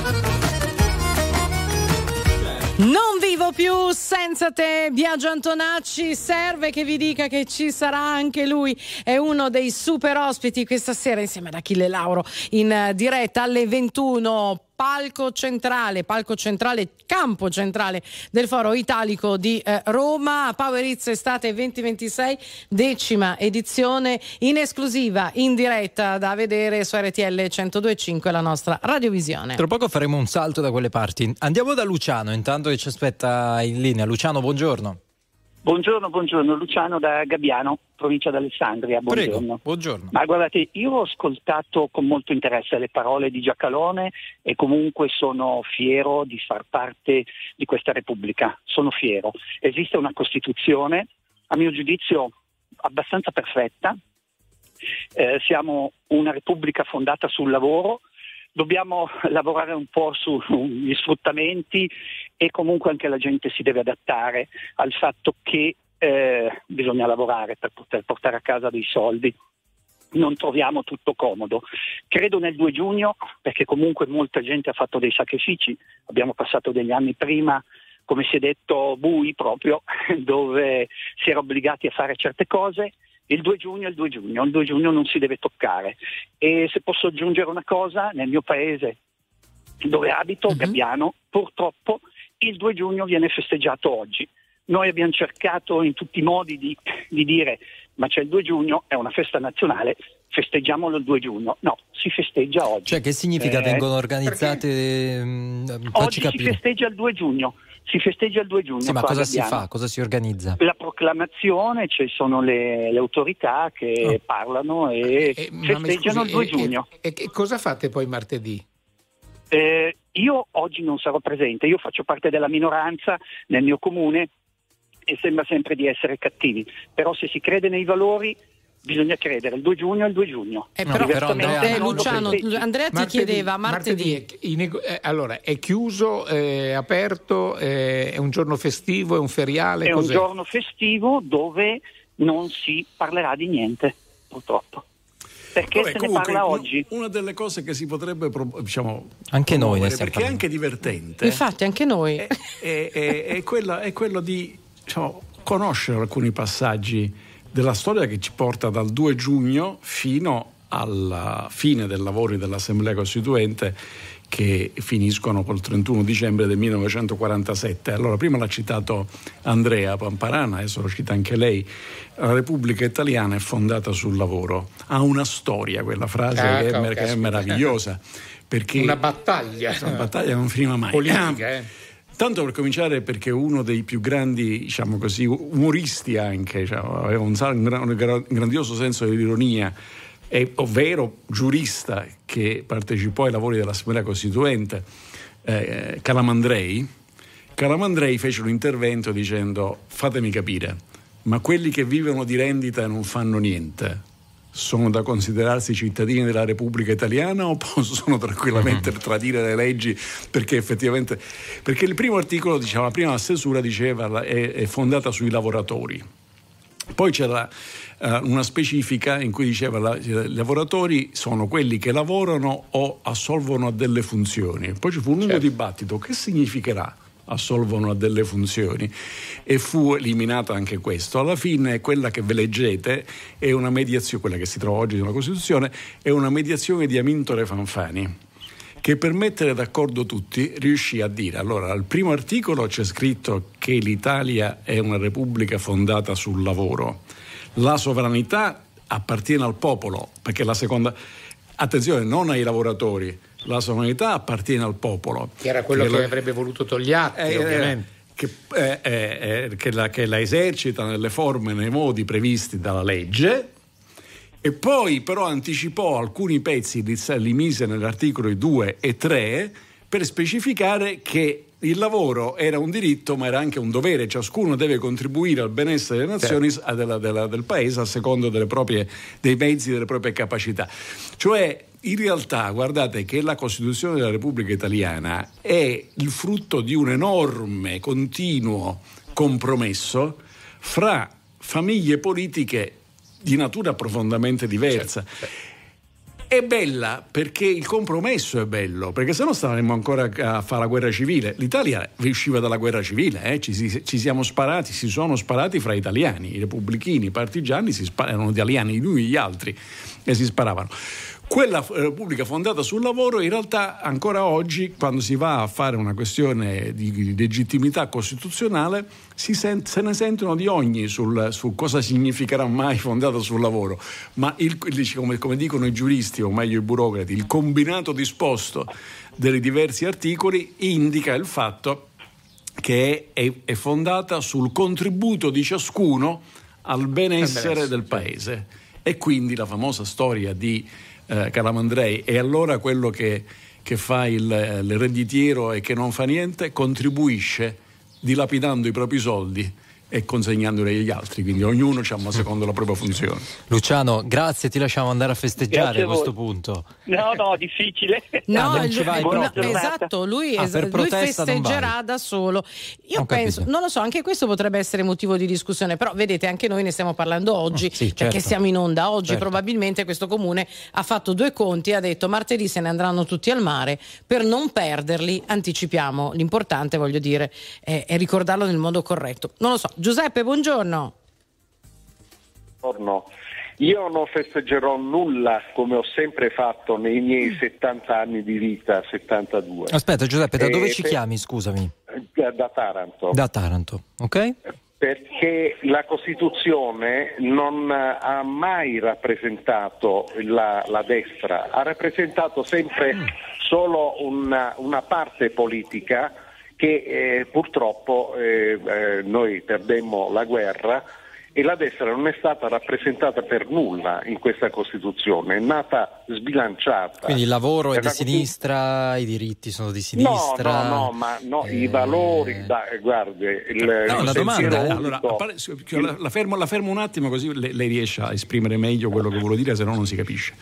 Non vivo più senza te, Biagio Antonacci. Serve che vi dica che ci sarà anche lui, è uno dei super ospiti questa sera insieme ad Achille Lauro in diretta alle ventuno. Palco centrale, palco centrale, campo centrale del Foro Italico di eh, Roma. Power Hits Estate venti ventisei, decima edizione, in esclusiva, in diretta da vedere su R T L centodue e cinque, la nostra radiovisione. Tra poco faremo un salto da quelle parti. Andiamo da Luciano, intanto che ci aspetta in linea. Luciano, buongiorno. Buongiorno, buongiorno, Luciano da Gabbiano, provincia d'Alessandria, buongiorno. Prego, buongiorno. Ma guardate, io ho ascoltato con molto interesse le parole di Giacalone e comunque sono fiero di far parte di questa Repubblica, sono fiero. Esiste una Costituzione, a mio giudizio, abbastanza perfetta, eh, siamo una Repubblica fondata sul lavoro, dobbiamo lavorare un po' sugli sfruttamenti e comunque anche la gente si deve adattare al fatto che eh, bisogna lavorare per poter portare a casa dei soldi. Non troviamo tutto comodo. Credo nel due giugno, perché comunque molta gente ha fatto dei sacrifici, abbiamo passato degli anni prima, come si è detto, bui proprio, dove si era obbligati a fare certe cose. Il due giugno è il due giugno, il due giugno non si deve toccare. E se posso aggiungere una cosa, nel mio paese dove abito, uh-huh. Gabbiano, purtroppo il due giugno viene festeggiato oggi. Noi abbiamo cercato in tutti i modi di, di dire ma c'è il due giugno, è una festa nazionale, festeggiamolo il due giugno. No, si festeggia oggi. Cioè, che significa Eh, vengono organizzate? mh, facci Oggi capire. si festeggia il due giugno. Si festeggia il due giugno. Sì, ma qua a cosa si Gabbiano. fa? Cosa si organizza? La proclamazione, ci sono le, le autorità che Oh. parlano e Eh, ma mi festeggiano scusi, il due e- giugno. E, e che cosa fate poi martedì? Eh, io oggi non sarò presente, io faccio parte della minoranza nel mio comune e sembra sempre di essere cattivi, però se si crede nei valori bisogna credere, il due giugno è il due giugno. Eh, No, però, però Diversamente Andrea- eh, non lo Luciano, festeggi. Andrea ti Martedì- chiedeva martedì. è, i nego- eh, allora, è chiuso, è aperto, è, è un giorno festivo, è un feriale? È un cos'è? giorno festivo dove non si parlerà di niente, purtroppo. Perché Vabbè, se ne comunque, parla no, oggi? una delle cose che si potrebbe pro- diciamo, Anche noi ne promuovere, stiamo perché è parlando. anche divertente, Infatti anche noi. è, è- è- è quello, è quello di diciamo, conoscere alcuni passaggi della storia che ci porta dal due giugno fino alla fine dei lavori dell'Assemblea Costituente, che finiscono col trentuno dicembre del millenovecentoquarantasette. Allora, prima l'ha citato Andrea Pamparana, adesso lo cita anche lei. La Repubblica Italiana è fondata sul lavoro. Ha una storia quella frase Ah, che, è, cavolo, che è caspita. meravigliosa. Perché Una battaglia. la battaglia non finiva mai. Politica, eh. Tanto per cominciare, perché uno dei più grandi, diciamo così, umoristi anche, cioè, aveva un, un, gran- un gra- grandioso senso dell'ironia, e, ovvero giurista che partecipò ai lavori dell'Assemblea Costituente, eh, Calamandrei. Calamandrei fece un intervento dicendo: fatemi capire, ma quelli che vivono di rendita e non fanno niente sono da considerarsi cittadini della Repubblica Italiana o possono tranquillamente tradire le leggi? Perché effettivamente, perché il primo articolo, diciamo, la prima stesura diceva è, è fondata sui lavoratori. Poi c'era uh, una specifica in cui diceva la, i lavoratori sono quelli che lavorano o assolvono a delle funzioni. Poi ci fu un lungo Certo. dibattito: che significherà assolvono a delle funzioni? E fu eliminato anche questo. Alla fine quella che ve leggete è una mediazione, quella che si trova oggi nella Costituzione, è una mediazione di Amintore Fanfani, che per mettere d'accordo tutti riuscì a dire: allora, al primo articolo c'è scritto che l'Italia è una repubblica fondata sul lavoro, la sovranità appartiene al popolo, perché la seconda, attenzione, non ai lavoratori, la sovranità appartiene al popolo, Che era quello che, lo- avrebbe voluto Togliatti, eh, ovviamente. eh, che, eh, eh, eh, che, la, che la esercita nelle forme e nei modi previsti dalla legge. E poi però anticipò alcuni pezzi, li, li mise negli articoli due e tre per specificare che il lavoro era un diritto ma era anche un dovere, ciascuno deve contribuire al benessere delle nazioni, a della, della, del paese a secondo delle proprie, dei mezzi, delle proprie capacità. Cioè, in realtà, guardate che la Costituzione della Repubblica Italiana è il frutto di un enorme, continuo compromesso fra famiglie politiche di natura profondamente diversa. Certo, certo. È bella perché il compromesso è bello, perché se no staremmo ancora a fare la guerra civile. L'Italia usciva dalla guerra civile, eh? ci, si, ci siamo sparati, si sono sparati fra italiani, i repubblichini, i partigiani si spar- erano italiani, gli uni e gli altri, e si sparavano. Quella Repubblica fondata sul lavoro, in realtà ancora oggi, quando si va a fare una questione di legittimità costituzionale, si sent- se ne sentono di ogni sul, su cosa significherà mai fondata sul lavoro. Ma il, come, come dicono i giuristi, o meglio i burocrati, il combinato disposto dei diversi articoli indica il fatto che è, è, è fondata sul contributo di ciascuno al benessere del paese. E quindi la famosa storia di eh, Calamandrei: e allora quello che, che fa il, l'ereditiero e che non fa niente contribuisce dilapidando i propri soldi e consegnandoli agli altri, quindi ognuno ha secondo la propria funzione. Luciano, grazie, ti lasciamo andare a festeggiare Grazie a a questo voi. punto. No, no, difficile. No, Ah, non lui- ci vai no, proprio. esatto, lui, Ah, es- per lui protesta non festeggerà vai. da solo. Io Ho penso, capito. non lo so, anche questo potrebbe essere motivo di discussione, però vedete, anche noi ne stiamo parlando oggi, Oh, sì, perché certo. siamo in onda oggi. Certo. Probabilmente questo comune ha fatto due conti e ha detto: martedì se ne andranno tutti al mare, per non perderli anticipiamo. L'importante, voglio dire, è, è ricordarlo nel modo corretto. Non lo so. Giuseppe, buongiorno. Buongiorno. Io non festeggerò nulla come ho sempre fatto nei miei settanta anni di vita, settantadue. Aspetta Giuseppe, da dove Eh, ci per- chiami, scusami? Da, da Taranto. Da Taranto, ok? Perché che la Costituzione non ha mai rappresentato la, la destra, ha rappresentato sempre solo una, una parte politica che eh, purtroppo eh, eh, noi perdemmo la guerra e la destra non è stata rappresentata per nulla in questa Costituzione, è nata sbilanciata. Quindi il lavoro è, è di una... sinistra, i diritti sono di sinistra. No, no, no, ma no, eh... i valori, da, guardi, il, no, il la domanda è, allora, appare, la, la, fermo, la fermo un attimo così lei, lei riesce a esprimere meglio quello che vuole dire, se no non si capisce.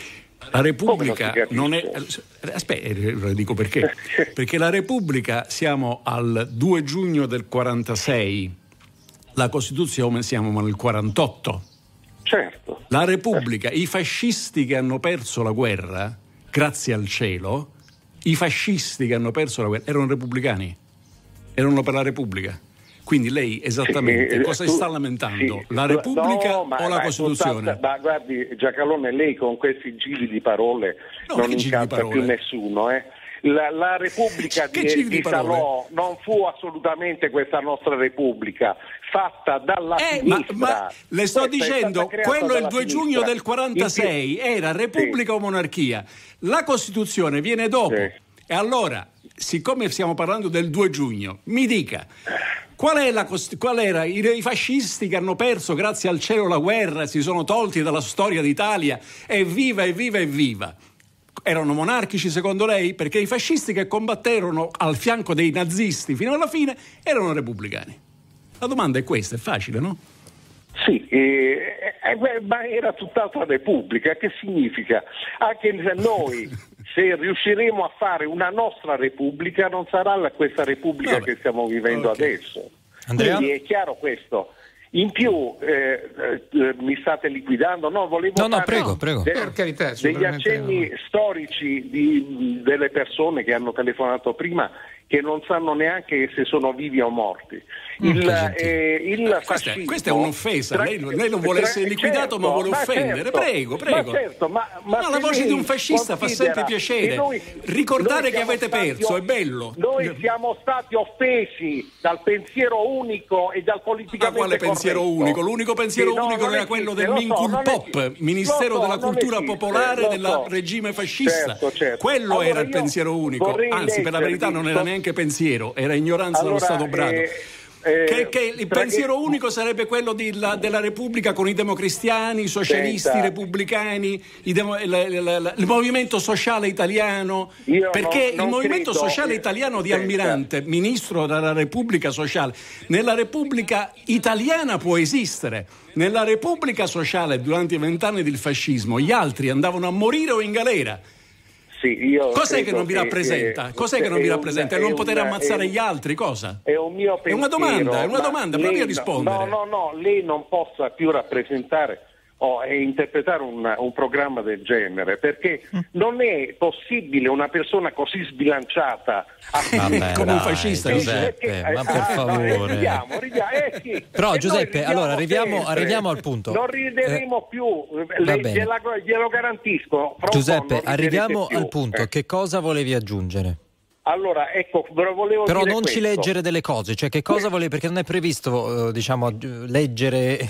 La Repubblica non è. Aspetta, lo dico perché. Perché la Repubblica siamo al due giugno del quarantasei, la Costituzione siamo nel quarantotto. Certo. La Repubblica, i fascisti che hanno perso la guerra, grazie al cielo, i fascisti che hanno perso la guerra erano repubblicani, erano per la Repubblica. Quindi lei esattamente sì, cosa tu, sta lamentando? Sì, la Repubblica no, ma, o la ma Costituzione? Tutta, ma guardi Giacalone, lei con questi giri di parole no, non incanta più nessuno. Eh? La, la Repubblica di, di, di Salò non fu assolutamente questa nostra Repubblica, fatta dalla eh, sinistra. Ma, ma le sto questa dicendo, quello è il due sinistra. Giugno del quarantasei, era Repubblica sì. o monarchia. La Costituzione viene dopo. Sì. E allora, siccome stiamo parlando del due giugno, mi dica... Qual, è la, qual era I, i fascisti che hanno perso grazie al cielo la guerra, si sono tolti dalla storia d'Italia, evviva, evviva, evviva. Erano monarchici secondo lei? Perché i fascisti che combatterono al fianco dei nazisti fino alla fine erano repubblicani. La domanda è questa, è facile, no? Sì, eh, eh, ma era tutt'altra Repubblica. Che significa? Anche noi, se riusciremo a fare una nostra Repubblica, non sarà la, questa Repubblica Vabbè. che stiamo vivendo okay. adesso. Andrea? Quindi è chiaro questo. In più eh, eh, mi state liquidando, no, volevo no, no, fare prego, prego. De- per carità, degli accenni storici di, delle persone che hanno telefonato prima, che non sanno neanche se sono vivi o morti. Il, eh, il questa, è, questa è un'offesa, tra, lei, lei non vuole tra, essere liquidato certo, ma vuole ma offendere, certo, prego, prego. Ma certo, ma, ma no, la voce di un fascista fa sempre piacere, noi, ricordare noi che avete stati, perso, è bello. Noi siamo stati offesi dal pensiero unico e dal politicamente ma quale corretto. Pensiero unico? L'unico pensiero sì, unico no, era quello del so, Minculpop, Ministero so, della Cultura esiste, Popolare del so. regime fascista. Certo, certo. Quello allora era il pensiero unico, anzi per la verità non era neanche pensiero, era ignoranza allora, dello Stato brado. Eh, eh, che, che il pensiero che... unico sarebbe quello di, la, della Repubblica con i democristiani, i socialisti, i repubblicani, i demo, la, la, la, il movimento sociale italiano. Io perché non, non il movimento credo, sociale italiano di Almirante, ministro della Repubblica Sociale, nella Repubblica italiana può esistere. Nella Repubblica Sociale durante i vent'anni del fascismo gli altri andavano a morire o in galera. Sì, io Cos'è che non vi rappresenta? Cos'è che non vi rappresenta? E non poter ammazzare un, gli altri? Cosa? È un mio pensiero. È una domanda, è una domanda, provi a rispondere. No, no, no, lei non possa più rappresentare o oh, interpretare un, un programma del genere, perché non è possibile una persona così sbilanciata Vabbè, come dai, un fascista. Giuseppe, perché, ma per ah, favore. No, ridiamo, ridiamo, eh, sì. Però Giuseppe, allora arriviamo, arriviamo al punto. Non rideremo eh, più, le, gliela, glielo garantisco. Giuseppe, arriviamo più. al punto. Eh. Che cosa volevi aggiungere? Allora, ecco, volevo Però dire non questo. ci leggere delle cose, cioè che cosa volevi, perché non è previsto, diciamo, leggere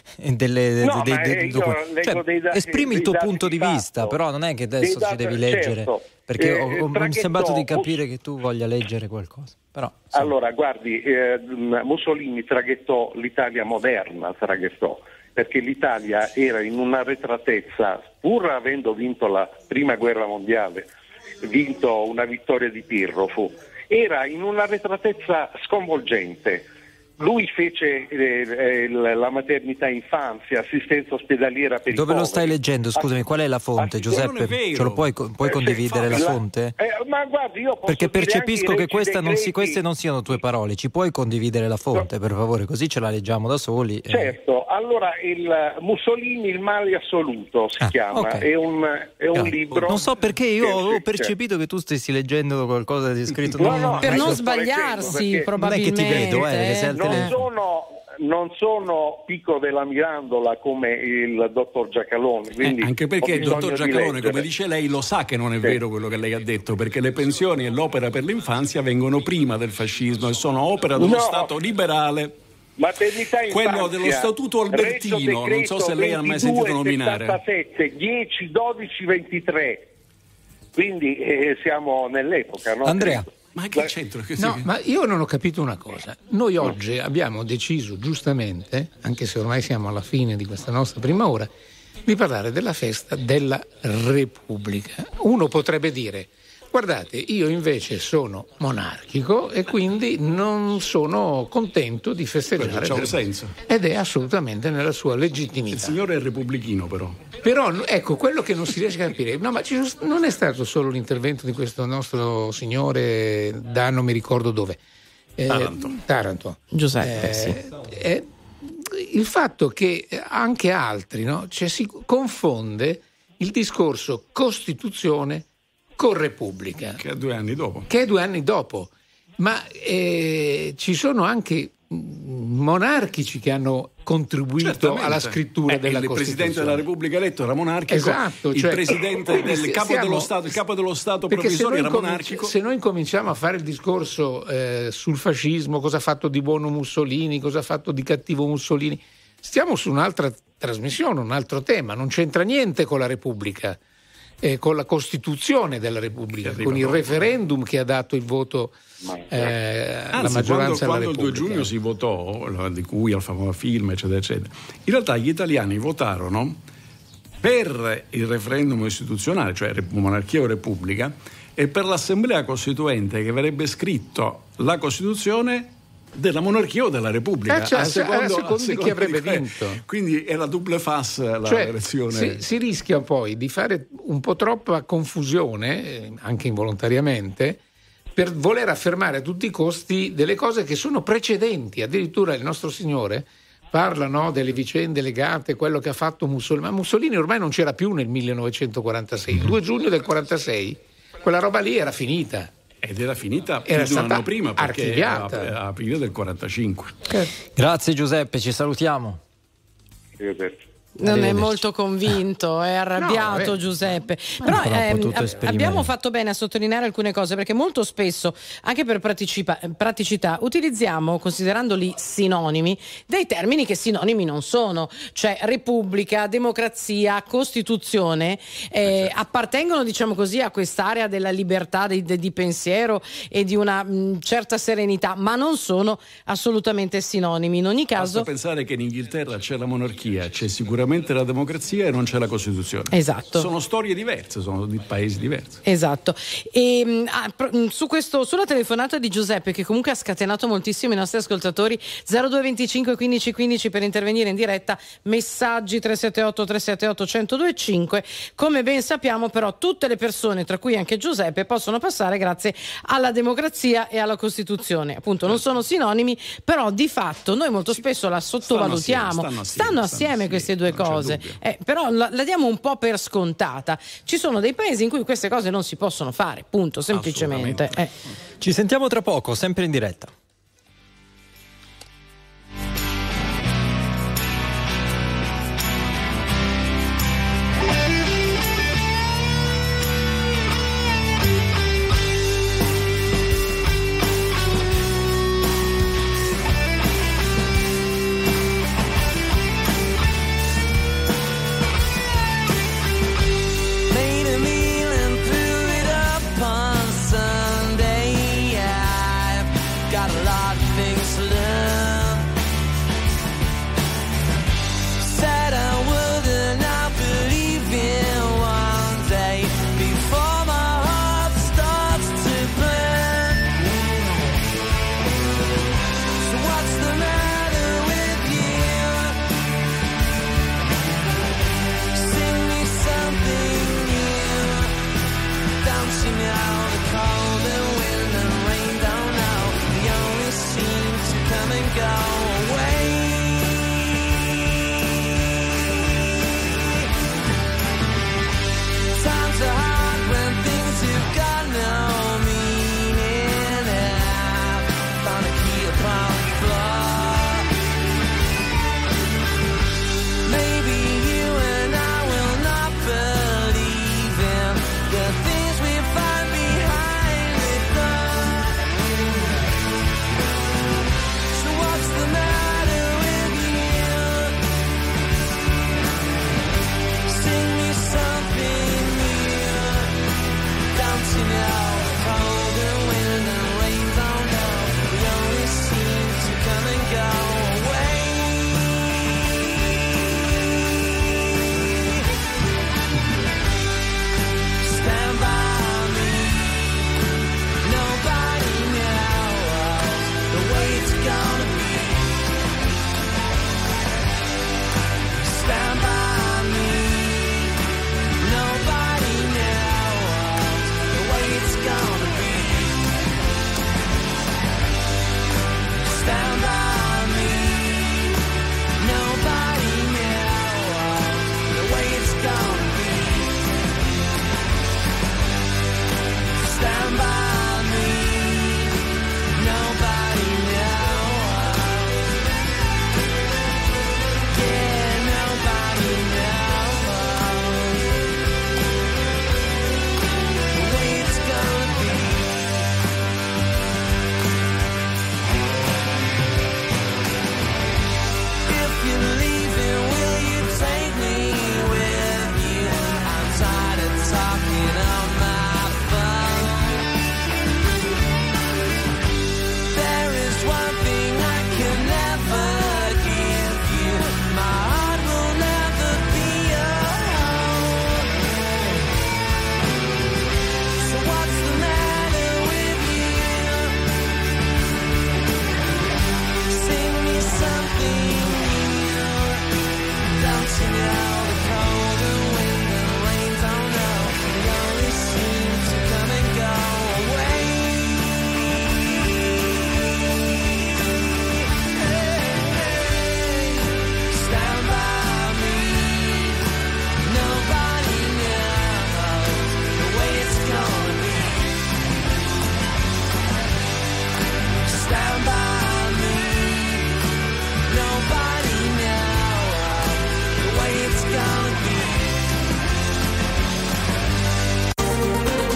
delle no, dei, dei, dei, dei, cioè, dei dati, esprimi il tuo punto di, di vista, però non è che adesso dati, ci devi leggere, certo. perché eh, ho, ho, mi è sembrato di capire che tu voglia leggere qualcosa. Però, allora, guardi, eh, Mussolini traghettò l'Italia moderna, traghettò, perché l'Italia era in una arretratezza, pur avendo vinto la prima guerra mondiale, vinto una vittoria di Pirro, fu, era in una arretratezza sconvolgente. Lui fece eh, la maternità infanzia, assistenza ospedaliera per Dove i poveri. lo stai leggendo? Scusami, qual è la fonte, Giuseppe? Ce lo puoi, puoi eh, condividere la, la fonte? Eh, ma guardi, io posso Perché percepisco che questa non si, decreti... queste non siano tue parole. Ci puoi condividere la fonte, no. per favore? Così ce la leggiamo da soli. Eh. Certo, allora il Mussolini, il male assoluto si ah, chiama, okay. è un, è un no, libro. Non so perché io ho percepito che tu stessi leggendo qualcosa di scritto. No, no, per non sbagliarsi, probabilmente. Non è che ti vedo, eh, eh. Non sono, non sono Pico della Mirandola come il dottor Giacalone. Eh, anche perché il dottor Giacalone, come dice lei, lo sa che non è sì. vero quello che lei ha detto, perché le pensioni e l'opera per l'infanzia vengono prima del fascismo e sono opera dello no. Stato liberale. maternità infanzia, quello dello statuto albertino, non so se lei ha mai sentito nominare. settantasette, dieci, dodici, ventitré. Quindi eh, siamo nell'epoca, no? Andrea. Ma che c'entra? No, ma io non ho capito una cosa. Noi oggi abbiamo deciso giustamente, anche se ormai siamo alla fine di questa nostra prima ora, di parlare della festa della Repubblica. Uno potrebbe dire: guardate, io invece sono monarchico e quindi non sono contento di festeggiare. C'ha un senso. Ed è assolutamente nella sua legittimità. Il signore è repubblichino, però. Però, ecco, quello che non si riesce a capire, no, ma ci sono, non è stato solo l'intervento di questo nostro signore da non mi ricordo dove. Eh, Taranto. Taranto. Giuseppe, Eh, sì. eh, il fatto che anche altri, no, cioè si confonde il discorso Costituzione con Repubblica. Che è due anni dopo. Che è due anni dopo. Ma eh, ci sono anche monarchici che hanno contribuito Certamente. alla scrittura eh, della il Costituzione. Il Presidente della Repubblica eletto era monarchico, esatto, il cioè, Presidente del se, capo siamo, dello Stato, il capo dello Stato perché provvisorio se era cominci- monarchico. Se noi cominciamo a fare il discorso eh, sul fascismo, cosa ha fatto di buono Mussolini, cosa ha fatto di cattivo Mussolini, stiamo su un'altra trasmissione, un altro tema, non c'entra niente con la Repubblica. Eh, con la Costituzione della Repubblica, con il referendum che ha dato il voto eh, alla Anzi, maggioranza quando, alla quando il due Repubblica. giugno si votò, di cui al famoso film, eccetera, eccetera, in realtà gli italiani votarono per il referendum istituzionale, cioè monarchia o repubblica, e per l'Assemblea Costituente che avrebbe scritto la Costituzione della monarchia o della Repubblica, Eh, cioè, a secondo, a secondo a di secondo chi avrebbe que- vinto. Quindi era double face la Cioè, elezione. si, si rischia poi di fare un po' troppa confusione, eh, anche involontariamente, per voler affermare a tutti i costi delle cose che sono precedenti. Addirittura il nostro Signore parla, no, delle vicende legate a quello che ha fatto Mussolini, ma Mussolini ormai non c'era più nel millenovecentoquarantasei. Il due giugno del quarantasei quella roba lì era finita. Ed era finita Era più di un stata anno prima, perché archiviata. era a aprile del quarantacinque. Grazie Giuseppe, ci salutiamo. Non è molto convinto, è arrabbiato No, Giuseppe. Ma Però però ehm, potuto ab- esprimere. abbiamo fatto bene a sottolineare alcune cose, perché molto spesso, anche per praticipa- praticità, utilizziamo, considerandoli sinonimi, dei termini che sinonimi non sono. Cioè Repubblica, democrazia, Costituzione eh, appartengono, diciamo così, a quest'area della libertà di, di pensiero e di una mh, certa serenità, ma non sono assolutamente sinonimi. In ogni caso, Basta pensare che in Inghilterra c'è la monarchia, c'è sicuramente la democrazia e non c'è la Costituzione. Esatto. Sono storie diverse, sono di paesi diversi. Esatto. E, mh, ah, pro- su questo, sulla telefonata di Giuseppe, che comunque ha scatenato moltissimo i nostri ascoltatori, zero due venticinque quindici quindici per intervenire in diretta, messaggi tre sette otto tre sette otto uno zero due cinque. Come ben sappiamo, però, tutte le persone, tra cui anche Giuseppe, possono passare grazie alla democrazia e alla Costituzione. Appunto, non sono sinonimi, però di fatto noi molto spesso la sottovalutiamo. Stanno assieme, stanno assieme, Stanno assieme stanno queste assieme, due non c'è cose, dubbio. eh, però la, la diamo un po' per scontata. Ci sono dei paesi in cui queste cose non si possono fare, punto, semplicemente. Eh. Ci sentiamo tra poco, sempre in diretta. Made a meal and threw it up on Sunday. I've got a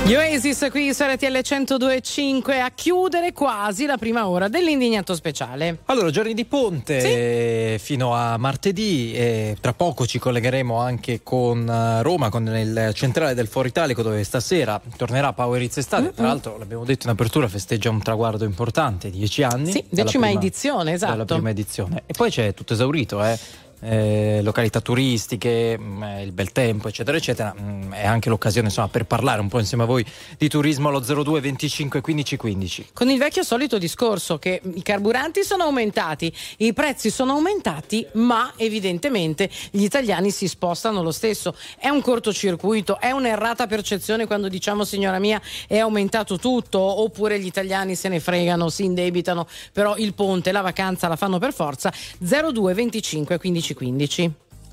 Gli Oasis qui su R T L centodue e cinque a chiudere quasi la prima ora dell'indignato speciale. Allora, giorni di ponte, sì, fino a martedì, e tra poco ci collegheremo anche con Roma, con il centrale del Foro Italico, dove stasera tornerà Power It's Estate. Mm-hmm. Tra l'altro, l'abbiamo detto in apertura, festeggia un traguardo importante, dieci anni. Sì, decima prima, edizione, esatto. Dalla prima edizione. E poi c'è tutto esaurito, eh. Eh, località turistiche, mh, il bel tempo, eccetera eccetera. Mh, è anche l'occasione, insomma, per parlare un po' insieme a voi di turismo allo zero due venticinque quindici quindici. Con il vecchio solito discorso che i carburanti sono aumentati, i prezzi sono aumentati, ma evidentemente gli italiani si spostano lo stesso. È un cortocircuito, è un'errata percezione quando diciamo, signora mia, è aumentato tutto, oppure gli italiani se ne fregano, si indebitano, però il ponte, la vacanza la fanno per forza. zero due venticinque quindici quindici.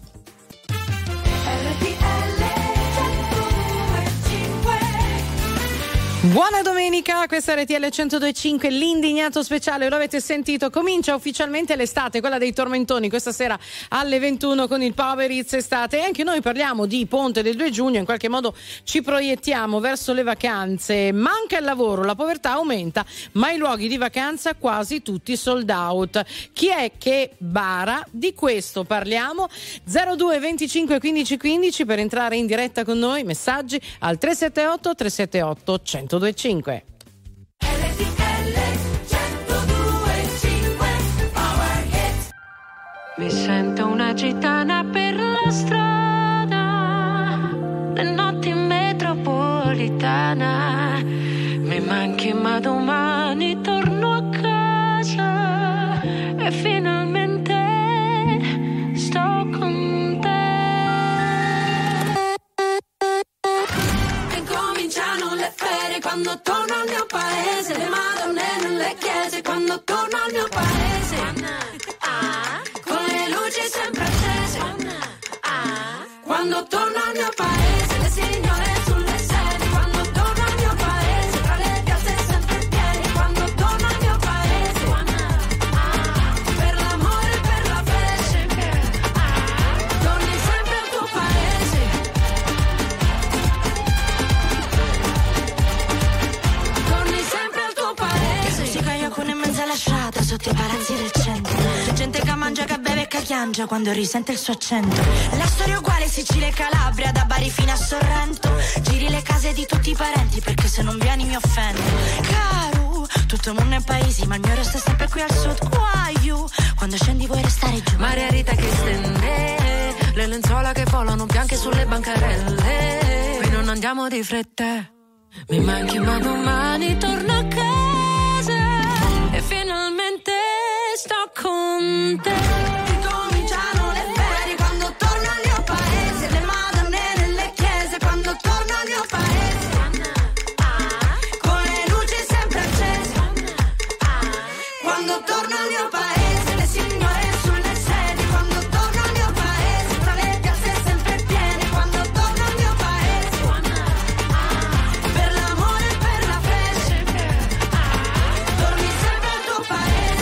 Buona domenica, questa è R T L centodue e cinque, l'indignato speciale, lo avete sentito, comincia ufficialmente l'estate, quella dei tormentoni, questa sera alle ventuno con il Power It's Estate, e anche noi parliamo di ponte del due giugno, in qualche modo ci proiettiamo verso le vacanze. Manca il lavoro, la povertà aumenta, ma i luoghi di vacanza quasi tutti sold out. Chi è che bara? Di questo parliamo. Zero due venticinque quindici quindici per entrare in diretta con noi, messaggi al tre sette otto tre sette otto centodue e cinque. Mi sento una gitana per la strada, le notti in metropolitana. Mi manchi ma domani torno a casa e finalmente sto con te. E cominciano le ferie quando torno al mio paese, le madonne nelle chiese quando torno al mio paese. Ah, con le luci sempre accese. Ah, quando torno al mio paese, le signore sulle sedie. Quando torno al mio paese, tra le piazze sempre piene. Quando torno al mio paese, ah, per l'amore e per la fece. Ah, torni sempre al tuo paese. Torni sempre al tuo paese. Si caia con in mezzo alla strada, sotto i palazzi del centro. Gente che mangia, che beve e che chiangia quando risente il suo accento. La storia è uguale, Sicilia e Calabria, da Bari fino a Sorrento. Giri le case di tutti i parenti, perché se non vieni mi offendo. Caro, tutto il mondo è paesi, ma il mio resto è sempre qui al sud. Guaio, quando scendi vuoi restare giù. Maria Rita che stende, le lenzuola che volano bianche sulle bancarelle. Qui non andiamo di fretta, mi manchi ma domani torno a casa e finalmente sto con te. Cominciano le ferie quando torno al mio paese, le madonne nelle chiese quando torno al mio paese. Ah, con le luci sempre accese. Ah, quando torno al mio paese, le signore sulle sedie. Quando torno al mio paese, tra le piazze sempre piene. Quando torno al mio paese, ah, per l'amore e per la fece. Ah, torni sempre al tuo paese.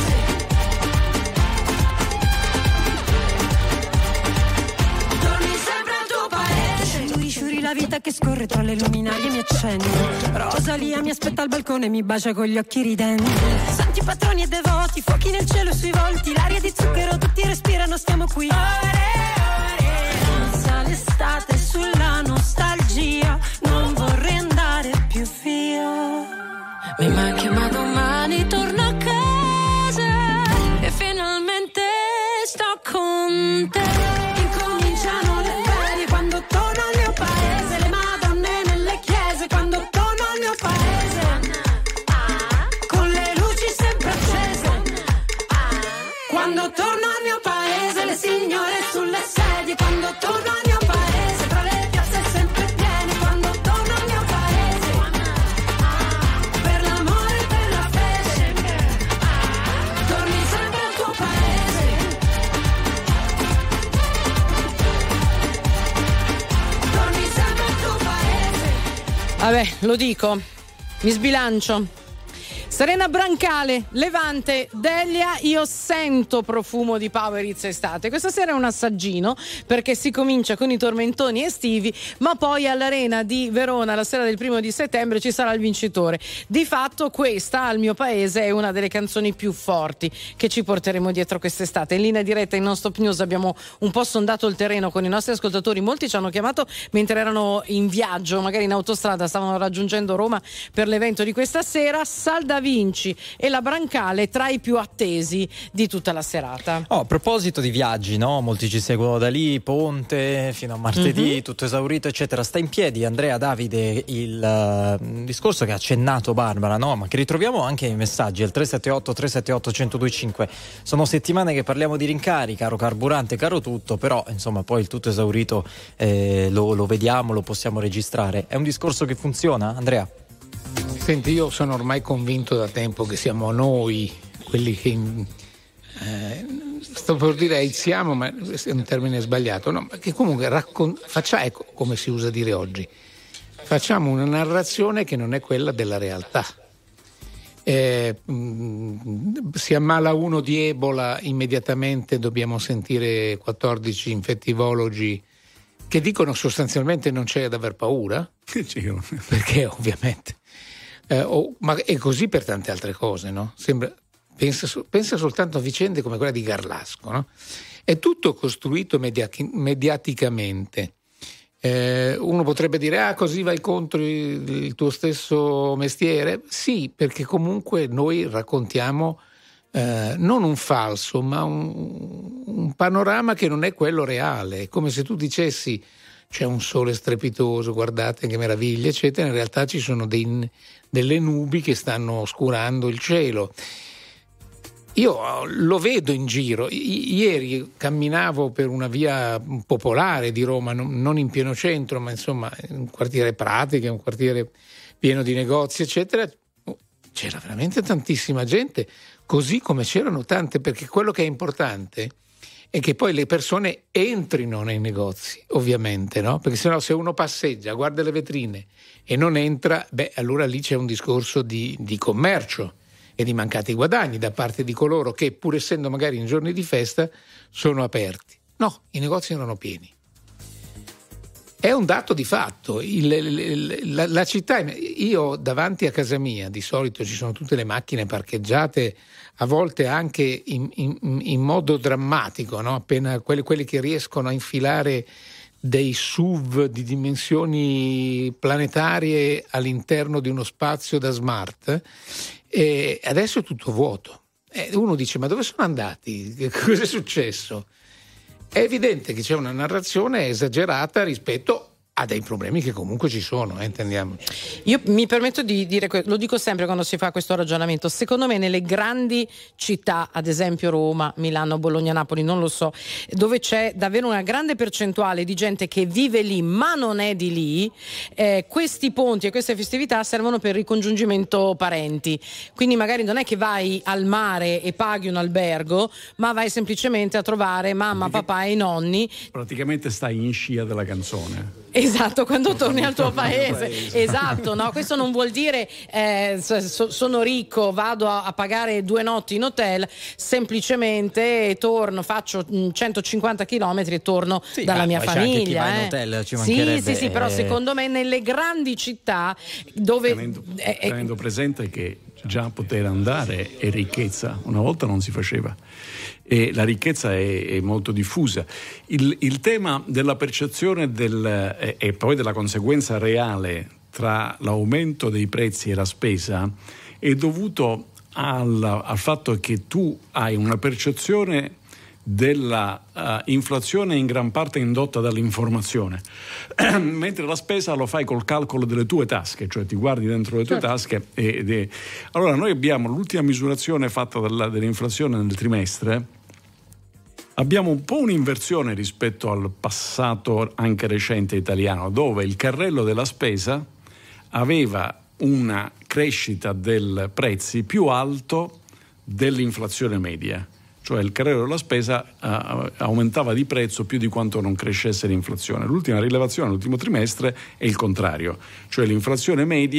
Torni sempre al tuo paese. Tu risciuri la vita che scorre tra le luminarie mi accendi. Rosalia mi aspetta al balcone e mi bacia con gli occhi ridenti. Santi patroni e devoti, fuochi nel cielo sui volti. L'aria di zucchero tutti respirano, stiamo qui. Ore, ore, danza l'estate sulla nostalgia. Non vorrei andare più via. Mi manchi ma domani torno a casa e finalmente sto con te. Incominciano le ferie quando torno al mio paese, le madonne nelle chiese quando torno al mio paese. Con le luci sempre accese. Quando torno al mio paese, le signore sulle sedie. Quando torno al mio paese, tra le piazze sempre piene. Quando torno al mio paese, per l'amore e per la fece. Torni sempre al tuo paese. Torni sempre al tuo paese. Vabbè, lo dico, mi sbilancio. Serena Brancale, Levante, Delia, io sento profumo di Power Hits estate. Questa sera è un assaggino perché si comincia con i tormentoni estivi, ma poi all'Arena di Verona la sera del primo di settembre ci sarà il vincitore. Di fatto questa al mio paese è una delle canzoni più forti che ci porteremo dietro quest'estate. In linea diretta in Non Stop News abbiamo un po' sondato il terreno con i nostri ascoltatori, molti ci hanno chiamato mentre erano in viaggio, magari in autostrada, stavano raggiungendo Roma per l'evento di questa sera. Salda Vinci e la Brancale tra i più attesi di tutta la serata. Oh, a proposito di viaggi, no? Molti ci seguono da lì, ponte fino a martedì, mm-hmm. tutto esaurito eccetera. Sta in piedi, Andrea, Davide, il uh, discorso che ha accennato Barbara, no? Ma che ritroviamo anche nei messaggi al tre sette otto tre sette otto uno zero due cinque. Sono settimane che parliamo di rincari, caro carburante, caro tutto, però insomma poi il tutto esaurito eh, lo, lo vediamo, lo possiamo registrare. È un discorso che funziona, Andrea? Senti, io sono ormai convinto da tempo che siamo noi quelli che eh, sto per dire aiziamo, ma è un termine sbagliato, no? Che comunque raccon- faccia, ecco, come si usa dire oggi, facciamo una narrazione che non è quella della realtà. Eh, mh, si ammala uno di Ebola, immediatamente dobbiamo sentire quattordici infettivologi che dicono sostanzialmente non c'è da aver paura, perché ovviamente eh, oh, ma è così per tante altre cose, no? Sembra, pensa, pensa soltanto a vicende come quella di Garlasco, no? È tutto costruito mediati- mediaticamente. Eh, uno potrebbe dire ah così vai contro il, il tuo stesso mestiere. Sì, perché comunque noi raccontiamo eh, non un falso ma un, un panorama che non è quello reale. È come se tu dicessi c'è un sole strepitoso, guardate che meraviglia eccetera, in realtà ci sono dei, delle nubi che stanno oscurando il cielo. Io lo vedo in giro. I- ieri camminavo per una via popolare di Roma, non, non in pieno centro, ma insomma un quartiere Prati, che è un quartiere pieno di negozi, eccetera. C'era veramente tantissima gente, così come c'erano tante, perché quello che è importante è che poi le persone entrino nei negozi, ovviamente, no? Perché sennò se uno passeggia, guarda le vetrine e non entra, beh, allora lì c'è un discorso di, di commercio e di mancati guadagni da parte di coloro che, pur essendo magari in giorni di festa, sono aperti. No, i negozi erano pieni. È un dato di fatto. Il, il, la, la città, io davanti a casa mia, di solito ci sono tutte le macchine parcheggiate, a volte anche in, in, in modo drammatico, no? Appena quelli, quelli che riescono a infilare dei S U V di dimensioni planetarie all'interno di uno spazio da smart. E adesso è tutto vuoto. E uno dice ma dove sono andati? Cosa è successo? È evidente che c'è una narrazione esagerata rispetto a dei problemi che comunque ci sono, eh, intendiamoci. Io mi permetto di dire, lo dico sempre quando si fa questo ragionamento, secondo me nelle grandi città, ad esempio Roma, Milano, Bologna, Napoli, non lo so, dove c'è davvero una grande percentuale di gente che vive lì ma non è di lì, eh, questi ponti e queste festività servono per ricongiungimento parenti, quindi magari non è che vai al mare e paghi un albergo, ma vai semplicemente a trovare mamma, papà e i nonni. Praticamente stai in scia della canzone. Esatto, quando torni al tuo paese. Esatto, no? Questo non vuol dire eh, so, sono ricco, vado a, a pagare due notti in hotel, semplicemente torno, faccio centocinquanta chilometri e torno sì, dalla mia famiglia. C'è anche chi va eh. in hotel, ci sì, mancherebbe. sì, sì, però secondo me nelle grandi città dove tenendo, eh, tenendo presente che già poter andare è ricchezza, una volta non si faceva. E la ricchezza è, è molto diffusa. Il, il tema della percezione del, e, e poi della conseguenza reale tra l'aumento dei prezzi e la spesa è dovuto al, al fatto che tu hai una percezione della uh, inflazione in gran parte indotta dall'informazione, mentre la spesa lo fai col calcolo delle tue tasche, cioè ti guardi dentro le tue certo. tasche ed è... Allora noi abbiamo l'ultima misurazione fatta dalla, dell'inflazione nel trimestre, abbiamo un po' un'inversione rispetto al passato anche recente italiano, dove il carrello della spesa aveva una crescita dei prezzi più alto dell'inflazione media. Cioè il carrello della spesa uh, aumentava di prezzo più di quanto non crescesse l'inflazione. L'ultima rilevazione, l'ultimo trimestre, è il contrario, cioè l'inflazione media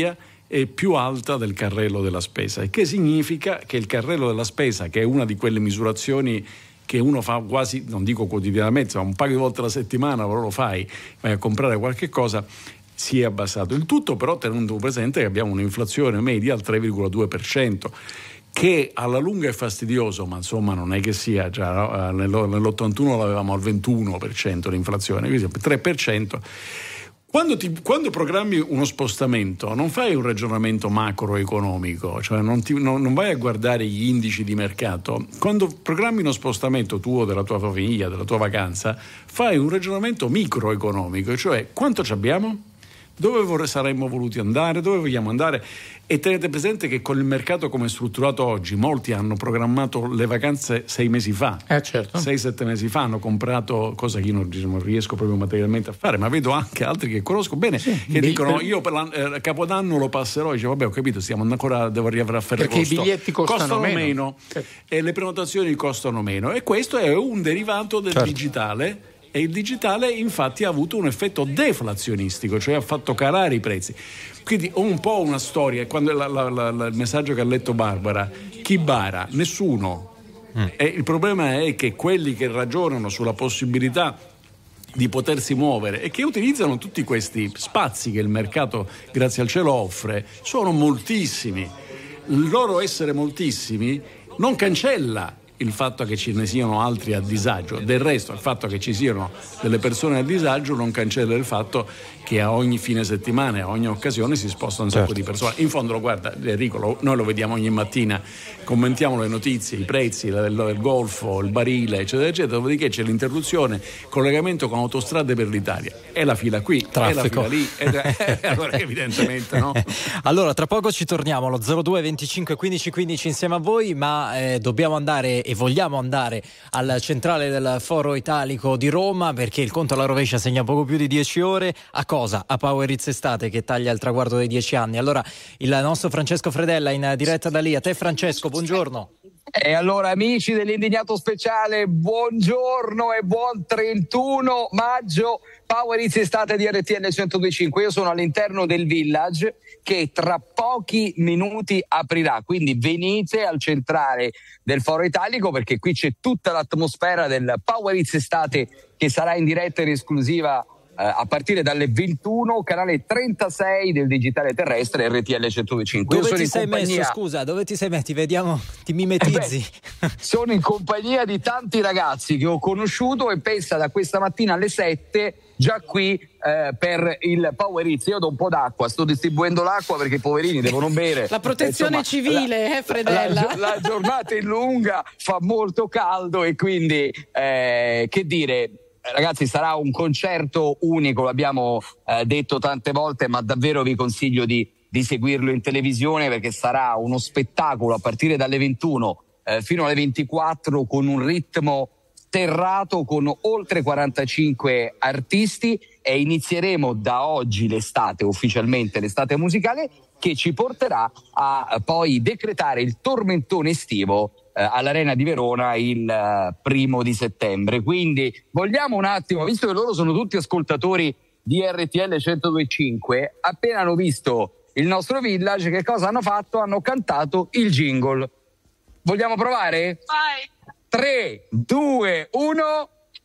è più alta del carrello della spesa. E che significa che il carrello della spesa, che è una di quelle misurazioni che uno fa quasi, non dico quotidianamente, ma un paio di volte alla settimana, però lo fai, vai a comprare qualche cosa, si è abbassato. Il tutto però tenendo presente che abbiamo un'inflazione media al tre virgola due per cento, che alla lunga è fastidioso, ma insomma non è che sia già, no? Nell'ottantuno l'avevamo al ventuno per cento l'inflazione, quindi tre per cento. Quando, ti, quando programmi uno spostamento non fai un ragionamento macroeconomico, cioè non, ti, non, non vai a guardare gli indici di mercato. Quando programmi uno spostamento tuo, della tua famiglia, della tua vacanza, fai un ragionamento microeconomico, cioè quanto ci abbiamo? Dove vorrei, saremmo voluti andare, dove vogliamo andare, e tenete presente che con il mercato come è strutturato oggi molti hanno programmato le vacanze sei mesi fa, eh certo. sei sette mesi fa hanno comprato, cosa che io non, non riesco proprio materialmente a fare, ma vedo anche altri che conosco bene, sì, che dicono per... io per eh, Capodanno lo passerò, dice vabbè ho capito, stiamo ancora, devo arrivare a Ferragosto, perché i biglietti costano, costano meno, meno. Sì. E le prenotazioni costano meno, e questo è un derivato del certo. digitale. E il digitale infatti ha avuto un effetto deflazionistico, cioè ha fatto calare i prezzi. Quindi ho un po' una storia, quando la, la, la, la, il messaggio che ha letto Barbara, chi bara? Nessuno. Mm. E il problema è che quelli che ragionano sulla possibilità di potersi muovere e che utilizzano tutti questi spazi che il mercato, grazie al cielo, offre, sono moltissimi. Il loro essere moltissimi non cancella il fatto che ce ne siano altri a disagio. Del resto, il fatto che ci siano delle persone a disagio non cancella il fatto che a ogni fine settimana e a ogni occasione si spostano un certo. sacco di persone. In fondo, guarda Enrico, lo, noi lo vediamo ogni mattina, commentiamo le notizie, i prezzi del, del Golfo, il barile, eccetera, eccetera. Dopodiché c'è l'interruzione, collegamento con autostrade per l'Italia. E la fila qui, traffico. E la fila lì. E, allora, evidentemente, no? Allora, tra poco ci torniamo allo zero due venticinque quindici quindici insieme a voi, ma eh, dobbiamo andare e vogliamo andare al centrale del Foro Italico di Roma, perché il conto alla rovescia segna poco più di dieci ore. A cosa? A Power Hits Estate, che taglia il traguardo dei dieci anni. Allora il nostro Francesco Fredella in diretta da lì. A te Francesco, buongiorno. E allora amici dell'Indignato Speciale, buongiorno e buon trentuno maggio, Power Hits Estate di R T L centodue e cinque. Io sono all'interno del Village che tra pochi minuti aprirà, quindi venite al centrale del Foro Italico, perché qui c'è tutta l'atmosfera del Power Hits Estate che sarà in diretta in esclusiva a partire dalle ventuno, canale trentasei del digitale terrestre R T L centodue e cinque. Dove Io ti sono sei compagnia... messo? Scusa, dove ti sei messo? Ti vediamo, ti mimetizzi. Eh beh, sono in compagnia di tanti ragazzi che ho conosciuto e pensa da questa mattina alle sette già qui eh, per il Power Hits. Io do un po' d'acqua, sto distribuendo l'acqua perché i poverini devono bere. La protezione Insomma, civile, la, eh Fredella? La, la giornata è lunga, fa molto caldo e quindi eh, che dire... Ragazzi, sarà un concerto unico, l'abbiamo eh, detto tante volte, ma davvero vi consiglio di, di seguirlo in televisione, perché sarà uno spettacolo a partire dalle ventuno eh, fino alle ventiquattro, con un ritmo sterrato, con oltre quarantacinque artisti, e inizieremo da oggi l'estate, ufficialmente l'estate musicale, che ci porterà a poi decretare il tormentone estivo eh, all'Arena di Verona il uh, primo di settembre. Quindi vogliamo un attimo, visto che loro sono tutti ascoltatori di R T L centodue e cinque, appena hanno visto il nostro Village, che cosa hanno fatto? Hanno cantato il jingle. Vogliamo provare? Vai! tre, due, uno...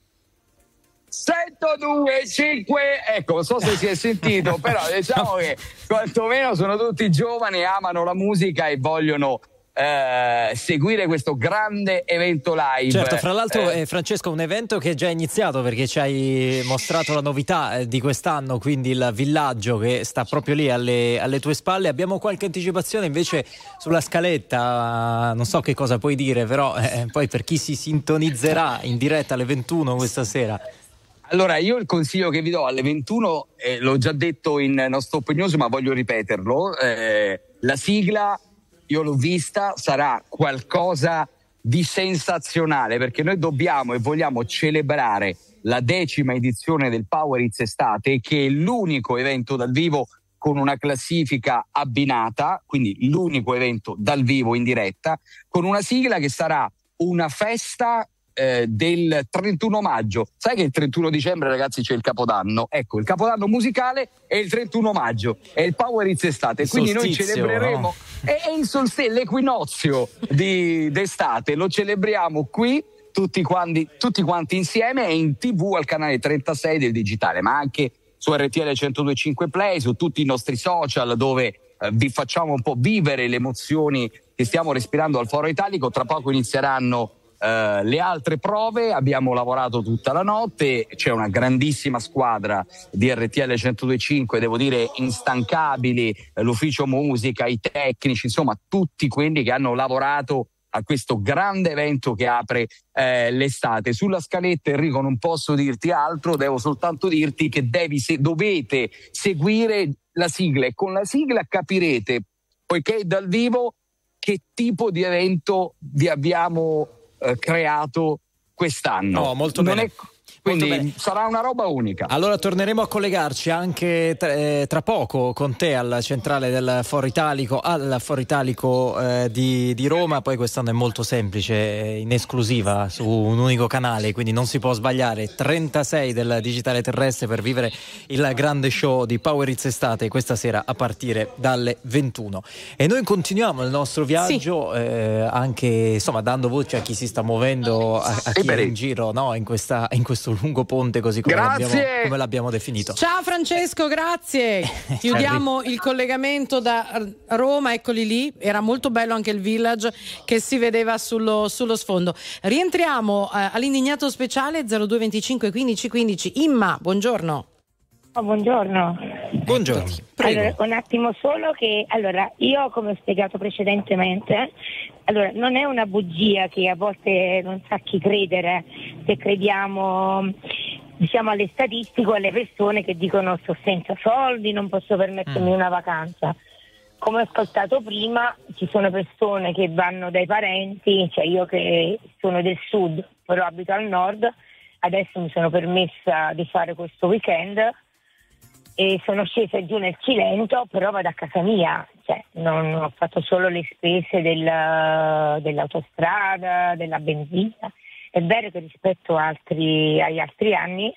centodue e cinque, ecco, non so se si è sentito, però diciamo che quantomeno sono tutti giovani, amano la musica e vogliono eh, seguire questo grande evento live. Certo, fra l'altro eh, eh, Francesco, un evento che è già iniziato, perché ci hai mostrato la novità eh, di quest'anno, quindi il villaggio che sta proprio lì alle, alle tue spalle. Abbiamo qualche anticipazione invece sulla scaletta, non so che cosa puoi dire, però eh, poi per chi si sintonizzerà in diretta alle ventuno questa sera. Allora, io il consiglio che vi do alle ventuno, eh, l'ho già detto in No Stop News, ma voglio ripeterlo, eh, la sigla, io l'ho vista, sarà qualcosa di sensazionale, perché noi dobbiamo e vogliamo celebrare la decima edizione del Power Hits Estate, che è l'unico evento dal vivo con una classifica abbinata, quindi l'unico evento dal vivo in diretta, con una sigla che sarà una festa eh, del trentuno maggio. Sai che il trentuno dicembre, ragazzi, c'è il Capodanno? Ecco, il Capodanno musicale è il trentuno maggio, è il Power Hits estate, il quindi noi solstizio, celebreremo no? è, è il solstizio, l'equinozio di, d'estate, lo celebriamo qui tutti quanti, tutti quanti insieme, e in tv al canale trentasei del digitale, ma anche su R T L centodue e cinque Play, su tutti i nostri social, dove eh, vi facciamo un po' vivere le emozioni che stiamo respirando al Foro Italico. Tra poco inizieranno eh, le altre prove, abbiamo lavorato tutta la notte, c'è una grandissima squadra di R T L centodue e cinque, devo dire instancabili, eh, l'ufficio musica, i tecnici, insomma tutti quelli che hanno lavorato a questo grande evento che apre eh, l'estate. Sulla scaletta, Enrico, non posso dirti altro, devo soltanto dirti che devi, se, dovete seguire la sigla, e con la sigla capirete, poiché è dal vivo, che tipo di evento vi abbiamo eh, creato quest'anno. No, molto non bene. È... Quindi sarà una roba unica. Allora torneremo a collegarci anche tra, eh, tra poco con te alla centrale del Foro Italico, al Foro Italico eh, di, di Roma. Poi quest'anno è molto semplice, in esclusiva su un unico canale, quindi non si può sbagliare. trentasei del digitale terrestre per vivere il grande show di Power Hits estate questa sera a partire dalle ventuno. E noi continuiamo il nostro viaggio, sì. eh, anche insomma dando voce a chi si sta muovendo, a, a chi è in giro, no, in, questa, in questo lungo ponte, così come l'abbiamo, come l'abbiamo definito. Ciao Francesco, grazie. Chiudiamo il collegamento da Roma, eccoli lì. Era molto bello anche il village che si vedeva sullo, sullo sfondo. Rientriamo eh, all'indignato speciale zero due venticinque quindici quindici. Imma, buongiorno. Oh, buongiorno. Buongiorno. Prego. Allora, un attimo solo che allora io, come ho spiegato precedentemente, allora non è una bugia che a volte non sa chi credere, se crediamo diciamo alle statistiche o alle persone che dicono sto senza soldi, non posso permettermi mm. una vacanza. Come ho ascoltato prima, ci sono persone che vanno dai parenti, cioè io che sono del sud però abito al nord, adesso mi sono permessa di fare questo weekend e sono scesa giù nel Cilento, però vado a casa mia, cioè non ho fatto solo le spese del, dell'autostrada, della benzina. È vero che rispetto altri, agli altri anni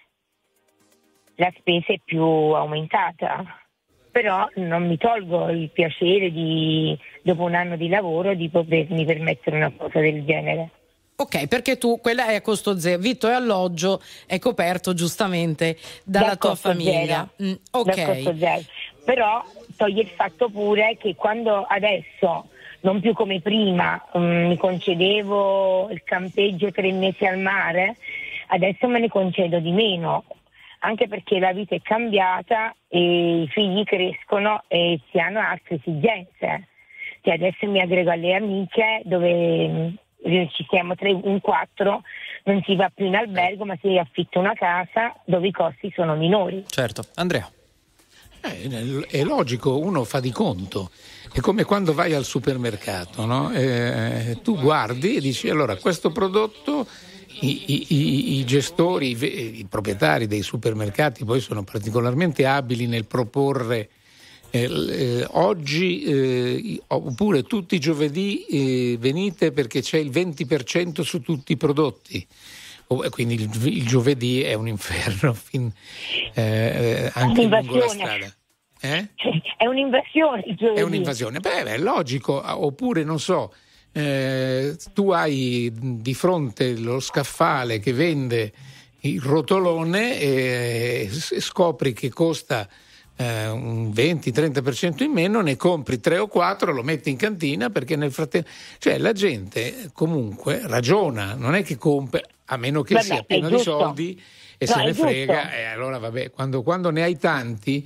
la spesa è più aumentata, però non mi tolgo il piacere di, dopo un anno di lavoro, di potermi permettere una cosa del genere. Ok, perché tu, quella è a costo zero, vitto e alloggio è coperto giustamente dalla da tua famiglia. Mm, ok. Da costo zero. Però toglie il fatto pure che quando adesso, non più come prima, um, mi concedevo il campeggio tre mesi al mare, adesso me ne concedo di meno, anche perché la vita è cambiata e i figli crescono e si hanno altre esigenze. Cioè adesso mi aggrego alle amiche dove ci siamo tre in quattro, non si va più in albergo ma si affitta una casa dove i costi sono minori. Certo. Andrea. Eh, è logico, uno fa di conto, è come quando vai al supermercato, no? Eh, tu guardi e dici allora questo prodotto, i, i, i gestori, i, i proprietari dei supermercati poi sono particolarmente abili nel proporre Eh, eh, oggi eh, oppure tutti i giovedì eh, venite perché c'è il venti per cento su tutti i prodotti, oh, quindi il, il giovedì è un inferno fin, eh, anche lungo la strada. Eh? È un'invasione il giovedì. È un'invasione, beh, è logico. Oppure non so, eh, tu hai di fronte lo scaffale che vende il rotolone e scopri che costa Uh, un venti trenta per cento in meno, ne compri tre o quattro, lo metti in cantina perché nel frattempo, cioè la gente comunque ragiona, non è che compra, a meno che Vabbè, sia pieno di soldi e no, se ne frega, giusto. e allora vabbè, quando, quando ne hai tanti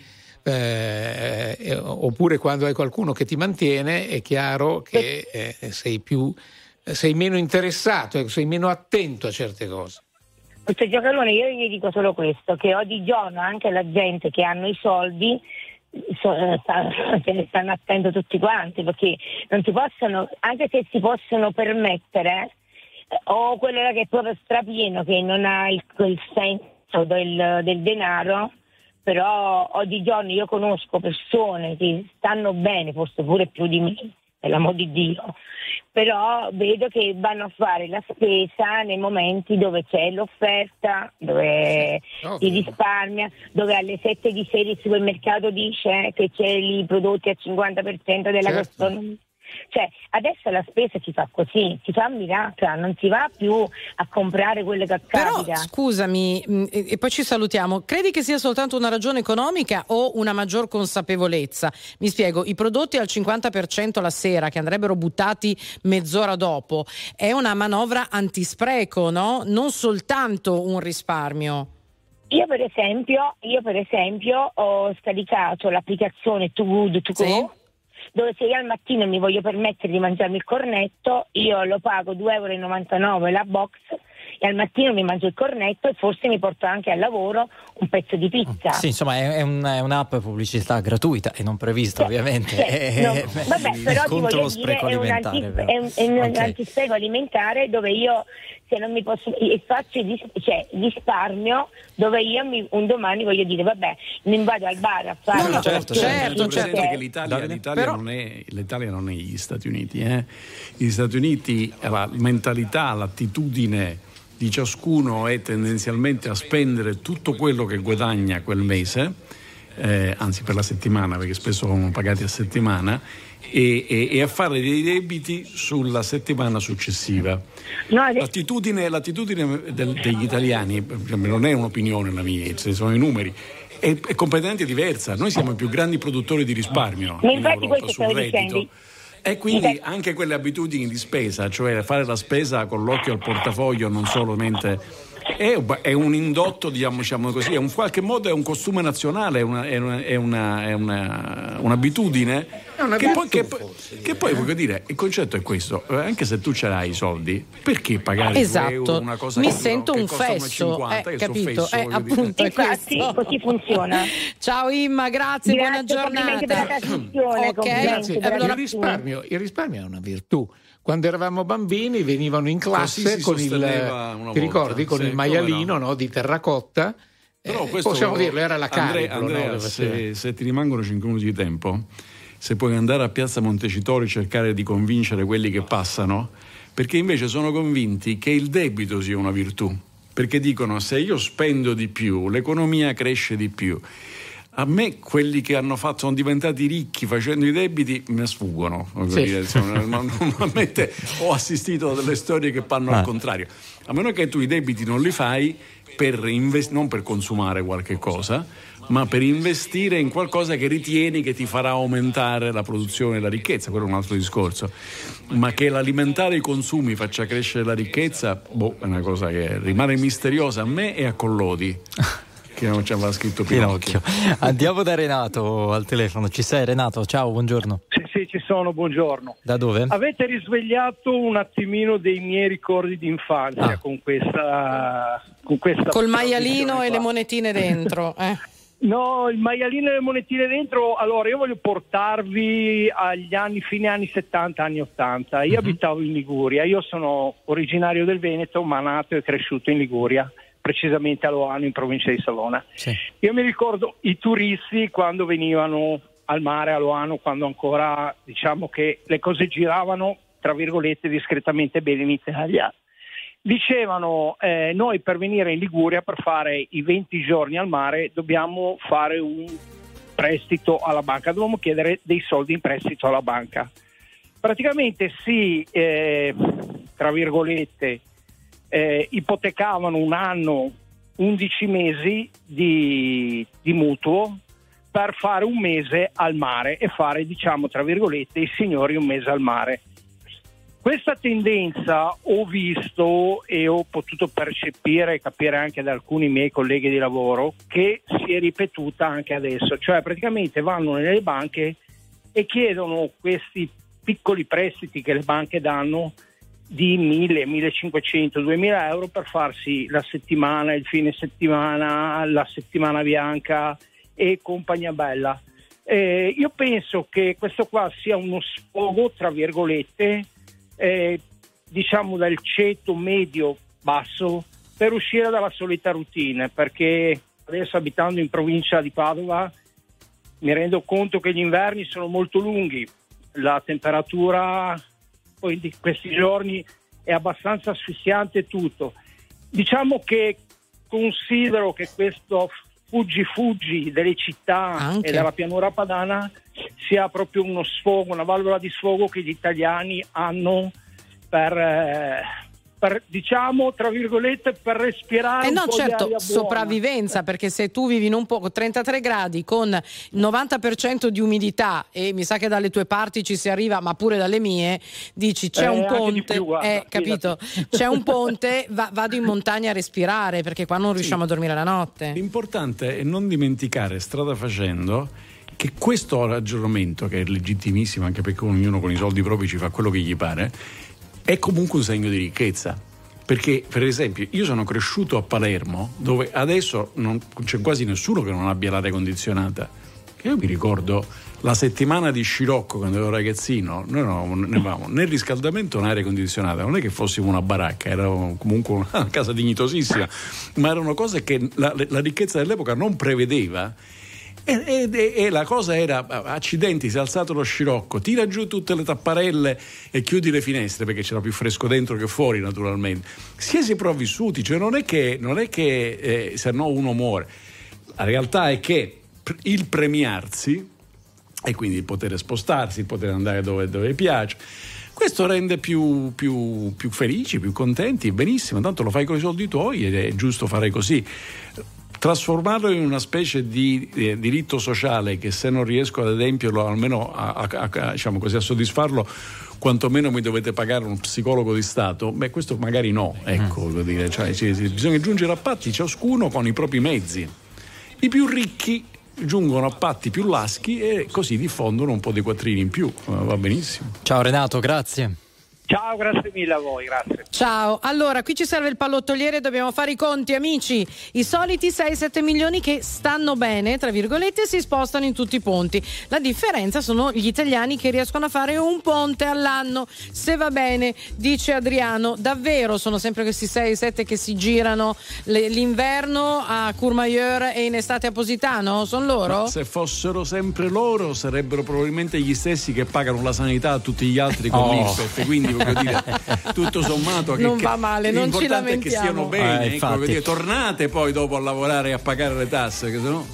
eh, eh, oppure quando hai qualcuno che ti mantiene, è chiaro che eh, sei più sei meno interessato, ecco, sei meno attento a certe cose. Questo Giacalone, io gli dico solo questo, che oggigiorno anche la gente che hanno i soldi so, sta, se ne stanno attento tutti quanti, perché non si possono, anche se si possono permettere, eh, o quello là che è proprio strapieno, che non ha il, il senso del, del denaro, però oggigiorno io conosco persone che stanno bene, forse pure più di me, per l'amor di Dio, però vedo che vanno a fare la spesa nei momenti dove c'è l'offerta, dove si risparmia, dove alle sette di sera il supermercato dice che c'è i prodotti al cinquanta per cento della Certo. gastronomia. Cioè, adesso la spesa si fa così, si fa mirata, non si va più a comprare quello che capita. Però scusami, mh, e, e poi ci salutiamo, credi che sia soltanto una ragione economica o una maggior consapevolezza? Mi spiego, i prodotti al cinquanta per cento la sera che andrebbero buttati mezz'ora dopo è una manovra antispreco, no? Non soltanto un risparmio. Io per esempio, io per esempio ho scaricato l'applicazione Too Good To Go, Sì. dove se io al mattino mi voglio permettere di mangiarmi il cornetto, io lo pago due euro e novantanove la box e al mattino mi mangio il cornetto e forse mi porto anche al lavoro un pezzo di pizza. Sì, insomma, è, è, un, è un'app pubblicità gratuita e non prevista, Cioè, ovviamente. cioè, è, no, è, vabbè, è però ti contro lo voglio dire, spreco è un, alimentare. anti, però. è un, è un Ok. antispreco alimentare dove io se non mi posso e faccio il ris- cioè, risparmio dove io mi, un domani voglio dire vabbè, non vado al bar a fare No, una certo, colazione, certo, cinque presente euro. che l'Italia, Davide? l'Italia, Però- non è, l'Italia non è gli Stati Uniti. Eh? Gli Stati Uniti, la mentalità, l'attitudine di ciascuno è tendenzialmente a spendere tutto quello che guadagna quel mese, eh, anzi per la settimana, perché spesso sono pagati a settimana, e, e, e a fare dei debiti sulla settimana successiva. No, adesso- L'attitudine, l'attitudine del- degli italiani, non è un'opinione la mia, ci sono i numeri, è, è completamente diversa. Noi siamo i più grandi produttori di risparmio Ma in infatti Europa questo sul stavo reddito. dicendo. E quindi anche quelle abitudini di spesa, cioè fare la spesa con l'occhio al portafoglio, non solamente è, è un indotto, diciamo, diciamo così, è un qualche modo è un costume nazionale, è, una, è, una, è, una, è una, un'abitudine È una che poi, che, virtù, poi- forse, che poi voglio dire, il concetto è questo: eh, anche se tu ce l'hai i soldi, perché pagare Esatto. due euro una cosa Mi che, sento che un costa uno e fesso, cinquanta, eh, che sono capito? fesso, Eh, voglio dire. appunto, è Infatti questo. così funziona. Ciao Imma, grazie, buona Grazie, complimenti per la giornata. trasmissione, Ok, complimenti per la il, allora, risparmio, il risparmio è una virtù. Quando eravamo bambini venivano in classe Così si con il, sosteneva una ti volta. ricordi, con Sì, il come maialino, no. no, di terracotta. Però Eh, questo, possiamo dirlo, era la Andrea, Cariplo, Andrea, no, dove se, c'era. se ti rimangono cinque minuti di tempo, se puoi andare a Piazza Montecitorio e cercare di convincere quelli che passano, perché invece sono convinti che il debito sia una virtù, perché dicono se io spendo di più l'economia cresce di più. A me quelli che hanno fatto, sono diventati ricchi facendo i debiti mi sfuggono. Sì. Dire, insomma, normalmente ho assistito a delle storie che fanno Ah. al contrario. A meno che tu i debiti non li fai per invest- non per consumare qualche cosa, ma per investire in qualcosa che ritieni che ti farà aumentare la produzione e la ricchezza. Quello è un altro discorso. Ma che l'alimentare i consumi faccia crescere la ricchezza, boh, è una cosa che rimane misteriosa a me e a Collodi, che non ci aveva scritto Pinocchio. Pinocchio. Andiamo da Renato al telefono. Ci sei, Renato? Ciao, buongiorno. Sì, sì, ci sono, buongiorno. Da dove? Avete risvegliato un attimino dei miei ricordi di infanzia Ah. con questa con questa col maialino trasmissione e qua. le monetine dentro. Eh. No, il maialino e le monetine dentro. Allora, io voglio portarvi agli anni, fine anni settanta, anni ottanta. Io Mhm. abitavo in Liguria, io sono originario del Veneto, ma nato e cresciuto in Liguria, precisamente a Loano, in provincia di Savona. Sì. Io mi ricordo i turisti quando venivano al mare a Loano, quando ancora diciamo che le cose giravano, tra virgolette, discretamente bene in Italia. Dicevano eh, noi per venire in Liguria, per fare i venti giorni al mare, dobbiamo fare un prestito alla banca, dobbiamo chiedere dei soldi in prestito alla banca. Praticamente si, eh, tra virgolette, eh, ipotecavano un anno, undici mesi di, di mutuo per fare un mese al mare e fare, diciamo, tra virgolette, i signori un mese al mare. Questa tendenza ho visto e ho potuto percepire e capire anche da alcuni miei colleghi di lavoro che si è ripetuta anche adesso, cioè praticamente vanno nelle banche e chiedono questi piccoli prestiti che le banche danno di mille, millecinquecento, duemila euro per farsi la settimana, il fine settimana, la settimana bianca e compagnia bella. Eh, io penso che questo qua sia uno sfogo, tra virgolette, Eh, diciamo dal ceto medio basso per uscire dalla solita routine, perché adesso abitando in provincia di Padova mi rendo conto che gli inverni sono molto lunghi, la temperatura poi di questi giorni è abbastanza asfissiante tutto. Diciamo che considero che questo fuggi fuggi delle città Anche. e della pianura padana sia proprio uno sfogo, una valvola di sfogo che gli italiani hanno per, eh, per diciamo tra virgolette per respirare Eh un no, po' certo, di aria buona. sopravvivenza, perché se tu vivi in un po' trentatré gradi con il novanta per cento di umidità e mi sa che dalle tue parti ci si arriva, ma pure dalle mie, dici c'è Eh, un anche di ponte, più, guarda, eh, capito? fidati. C'è un ponte, va- vado in montagna a respirare perché qua non riusciamo a dormire la notte. L'importante è non dimenticare, strada facendo, che questo ragionamento, che è legittimissimo anche perché ognuno con i soldi propri ci fa quello che gli pare, è comunque un segno di ricchezza. Perché, per esempio, io sono cresciuto a Palermo, dove adesso non c'è quasi nessuno che non abbia l'aria condizionata. Io mi ricordo la settimana di Scirocco, quando ero ragazzino, noi non avevamo né riscaldamento né aria condizionata. Non è che fossimo una baracca, era comunque una casa dignitosissima, ma erano cose che la, la ricchezza dell'epoca non prevedeva. E, e, e la cosa era: accidenti, si è alzato lo scirocco, tira giù tutte le tapparelle e chiudi le finestre, perché c'era più fresco dentro che fuori, naturalmente. Si è sopravvissuti, cioè non è che, non è che eh, se no uno muore. La realtà è che il premiarsi, e quindi il poter spostarsi, il poter andare dove, dove piace, questo rende più, più, più felici, più contenti, benissimo, tanto lo fai con i soldi tuoi ed è giusto fare così. Trasformarlo in una specie di eh, diritto sociale che, se non riesco ad adempierlo, almeno a, a, a, diciamo così, a soddisfarlo, quantomeno mi dovete pagare un psicologo di Stato, beh, questo magari no, ecco, mm. voglio dire, cioè, sì, sì, bisogna giungere a patti ciascuno con i propri mezzi. I più ricchi giungono a patti più laschi e così diffondono un po' di quattrini in più, va benissimo. Ciao Renato, grazie. Ciao, grazie mille a voi, grazie. Ciao, allora qui ci serve il pallottoliere, dobbiamo fare i conti, amici. I soliti sei sette milioni che stanno bene, tra virgolette, si spostano in tutti i ponti. La differenza sono gli italiani che riescono a fare un ponte all'anno. Se va bene, dice Adriano, davvero sono sempre questi sei sette che si girano l'inverno a Courmayeur e in estate a Positano? Sono loro? Ma se fossero sempre loro, sarebbero probabilmente gli stessi che pagano la sanità a tutti gli altri con Oh. l'I R P F, quindi voglio dire, tutto sommato che, Non che va male, non ci l'importante è che lamentiamo. stiano bene, Eh, ecco, infatti. voglio dire, tornate poi dopo a lavorare e a pagare le tasse, che sennò...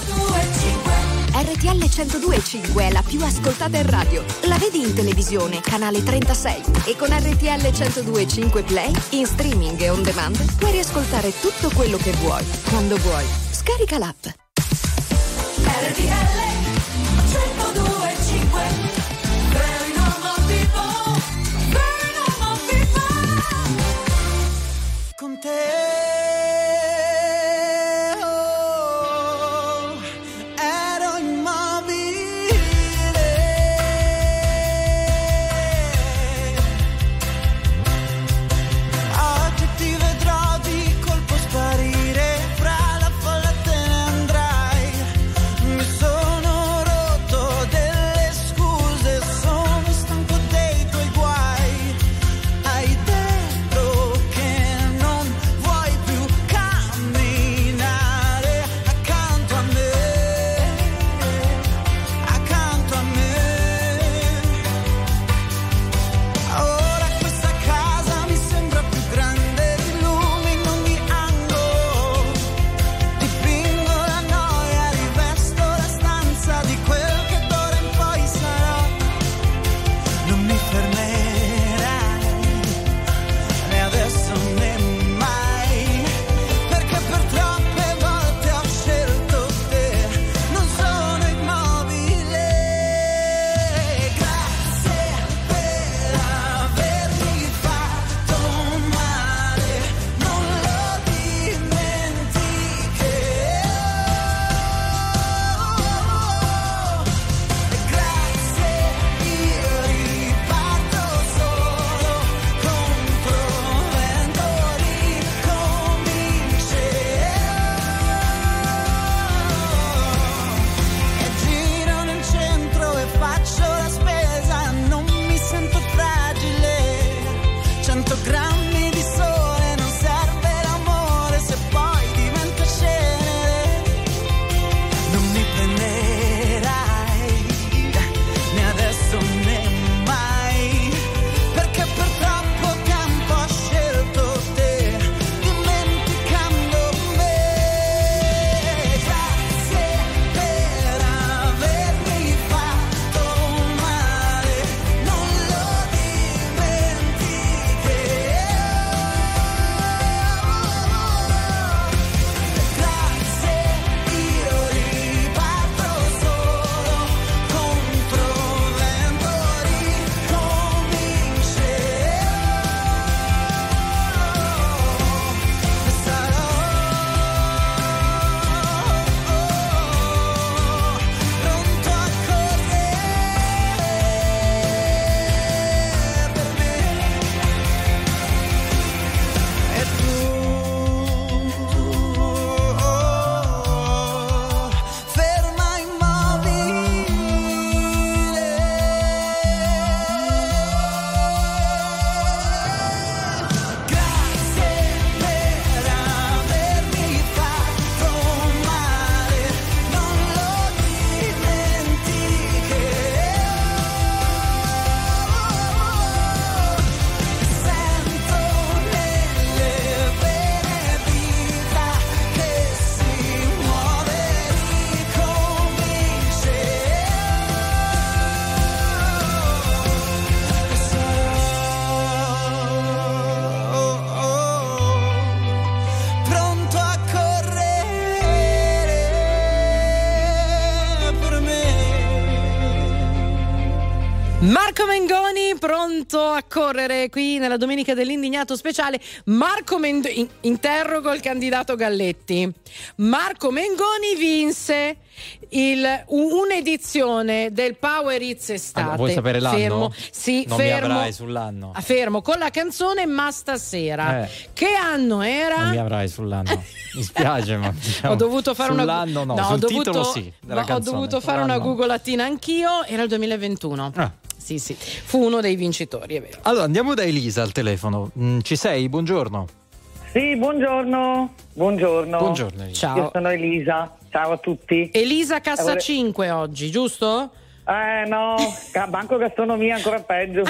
R T L centodue e cinque è la più ascoltata in radio. La vedi in televisione, canale trentasei. E con R T L centodue e cinque Play, in streaming e on demand, puoi riascoltare tutto quello che vuoi, quando vuoi. Scarica l'app. R T L centodue e cinque. Very normal people, very normal people. Con te Ne adesso ne Marco Mengoni pronto a correre qui nella Domenica dell'Indignato speciale. Marco Mengoni, in- interrogo il candidato Galletti. Marco Mengoni vinse il, un'edizione del Power Hits Estate. Ah, vuoi sapere l'anno? Fermo, sì, non fermo. mi avrai sull'anno. Ah, fermo con la canzone Ma stasera. Eh. Che anno era? Non mi avrai sull'anno. Mi spiace, ma diciamo, Ho dovuto fare una sull'anno no, no, sul ho dovuto, titolo sì, della ho canzone. dovuto fare una Sull'anno. googolatina anch'io. Era il duemilaventuno. Ah. Sì, sì, fu uno dei vincitori, è vero. Allora andiamo da Elisa al telefono. Mm, ci sei? Buongiorno. Sì, buongiorno. Buongiorno. Buongiorno, Elisa. Ciao. Io sono Elisa. Ciao a tutti. Elisa Cassa Vole- cinque oggi, giusto? Eh no, Ca- Banco Gastronomia ancora peggio.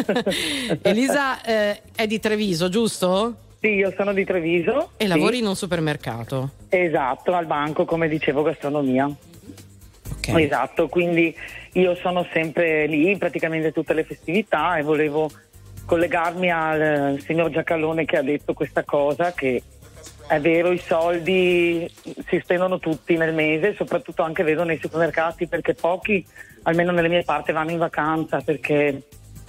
Elisa eh, è di Treviso, giusto? Sì, io sono di Treviso. E sì. lavori in un supermercato. Esatto, al banco, come dicevo, gastronomia. Okay. Esatto, quindi io sono sempre lì, praticamente tutte le festività, e volevo collegarmi al eh, signor Giacalone che ha detto questa cosa, che è vero, i soldi si spendono tutti nel mese, soprattutto anche vedo nei supermercati, perché pochi, almeno nelle mie parti, vanno in vacanza, perché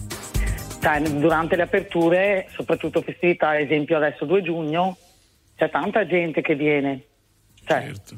cioè, durante le aperture, soprattutto festività, ad esempio adesso due giugno, c'è tanta gente che viene, cioè, Certo.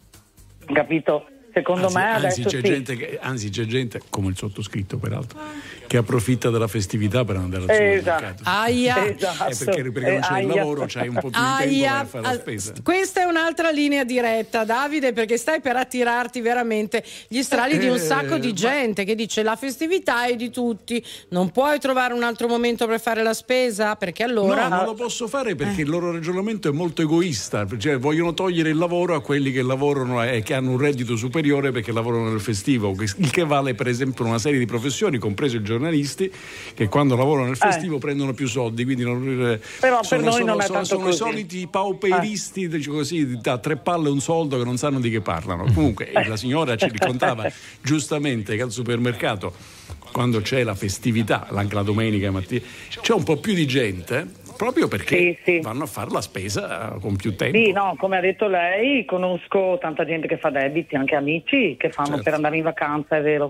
capito? Secondo Anzi, me anzi, adesso c'è sì. gente che, anzi c'è gente, come il sottoscritto peraltro, che approfitta della festività per andare al supermercato. Aia. Esatto. Eh, perché, perché non c'è il Aia. lavoro, c'hai un po' più di tempo Aia, per fare la spesa. questa è un'altra linea diretta, Davide, perché stai per attirarti veramente gli strali di un Eh, sacco di ma- gente che dice la festività è di tutti, non puoi trovare un altro momento per fare la spesa, perché allora No, non lo posso fare perché il loro ragionamento è molto egoista, cioè vogliono togliere il lavoro a quelli che lavorano e che hanno un reddito superiore perché lavorano nel festivo, il che vale per esempio una serie di professioni, compreso i giornalisti, che quando lavorano nel festivo Eh. prendono più soldi, quindi non, Però per sono, noi sono- non è sono- tanto sono i così. soliti pauperisti, dice così, da tre palle e un soldo che non sanno di che parlano. Comunque eh, la signora ci raccontava giustamente che al supermercato, quando c'è la festività, anche la domenica mattina, c'è un po' più di gente proprio perché Sì, sì. vanno a fare la spesa con più tempo. Sì, no, come ha detto lei, conosco tanta gente che fa debiti, anche amici che fanno Certo. per andare in vacanza, è vero.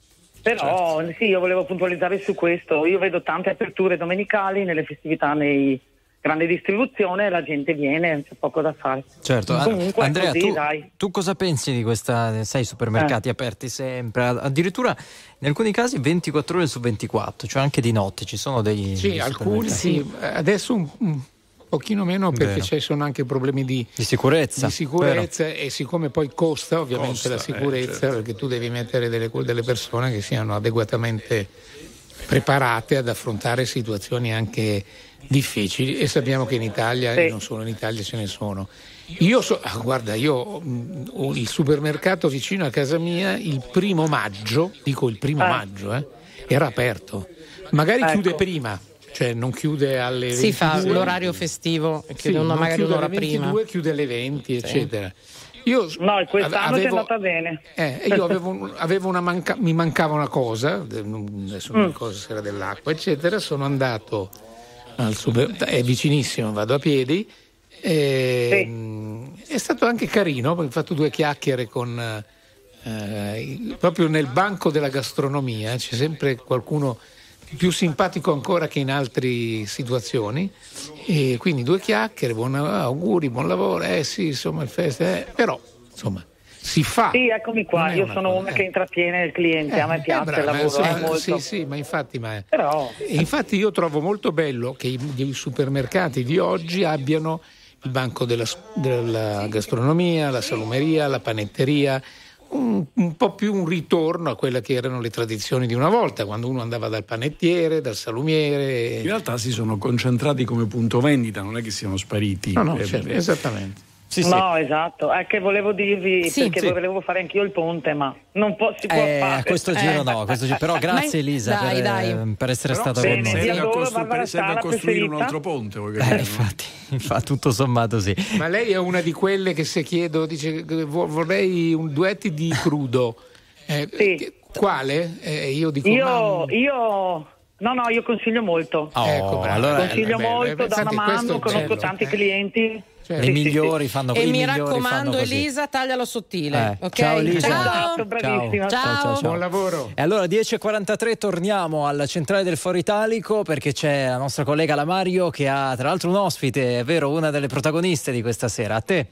Però Certo. sì, io volevo puntualizzare su questo. Io vedo tante aperture domenicali nelle festività, nei grande distribuzione, e la gente viene, c'è poco da fare. Certo, Comunque è Andrea, così, tu, dai. tu cosa pensi di questa, sai, supermercati Eh. aperti sempre, addirittura in alcuni casi ventiquattro ore su ventiquattro, cioè anche di notte ci sono dei Sì, dei alcuni supermercati. sì, adesso un, un pochino meno perché Vero. ci sono anche problemi di, di sicurezza, di sicurezza e siccome poi costa ovviamente Costa, la eh, sicurezza, certo. perché tu devi mettere delle, delle persone che siano adeguatamente preparate ad affrontare situazioni anche difficili, e sappiamo che in Italia, Sì. e non solo in Italia, ce ne sono. Io so, ah, guarda, io mh, ho il supermercato vicino a casa mia il primo maggio, dico il primo Eh. maggio, eh, era aperto. Magari Ecco. chiude prima, cioè non chiude alle si fa ventidue. l'orario festivo e Sì, chiudono non magari chiude un'ora alle prima. ventidue, chiude alle venti, eccetera. Io No, e quest'anno avevo- ci è andata bene. eh, io avevo, un- avevo una manca- mi mancava una cosa, de- non- adesso non Mm. mi ricordo se era dell'acqua, eccetera. Sono andato al super, è vicinissimo, vado a piedi. E, mh, È stato anche carino, perché ho fatto due chiacchiere con eh, il- proprio nel banco della gastronomia. C'è sempre qualcuno più simpatico ancora che in altre situazioni, e quindi due chiacchiere, buon auguri, buon lavoro, eh sì, insomma il festival, eh, però insomma si fa. Sì, eccomi qua, Non è io una sono cosa- una eh. che intrattiene il cliente, a me Eh, piace brava, il lavoro, sì, è molto. sì, sì, ma infatti, ma Però e infatti io trovo molto bello che i, i supermercati di oggi abbiano il banco della, della gastronomia, la salumeria, la panetteria, un, un po' più un ritorno a quelle che erano le tradizioni di una volta, quando uno andava dal panettiere, dal salumiere. In realtà si sono concentrati come punto vendita, non è che siano spariti. No, no, Eh, certo, eh, esattamente. Sì, sì. no, esatto, è che volevo dirvi, Sì, perché sì. volevo fare anch'io il ponte, ma non po- si può Eh, fare. a questo giro Eh. no, a questo giro- però grazie Ma- Elisa dai, per, dai. per essere Però stata se- con Bene, noi. vi serve a adoro, costru- Barbara serve a Sala costruire un preferita. altro ponte. vuoi Eh, capire? infatti, infatti, tutto sommato sì. Ma lei è una di quelle che se chiedo dice vo- vorrei un duetti di crudo. Eh, Sì. che- Quale? Eh, io dico Io, ma- io No, no, io consiglio molto. Oh, Ecco, bravo. allora- Consiglio Eh, beh, molto, beh, da senti, una questo mano, è conosco bello, tanti eh. clienti. Certo. I Sì, sì, migliori sì. fanno E i mi migliori fanno raccomando, così. Elisa, taglialo sottile. Eh, ok? ciao, Elisa. Esatto, bravissima. Ciao. Buon lavoro. E allora dieci e quarantatré torniamo alla centrale del Foro Italico perché c'è la nostra collega La Mario che ha tra l'altro un ospite, è vero, una delle protagoniste di questa sera. A te.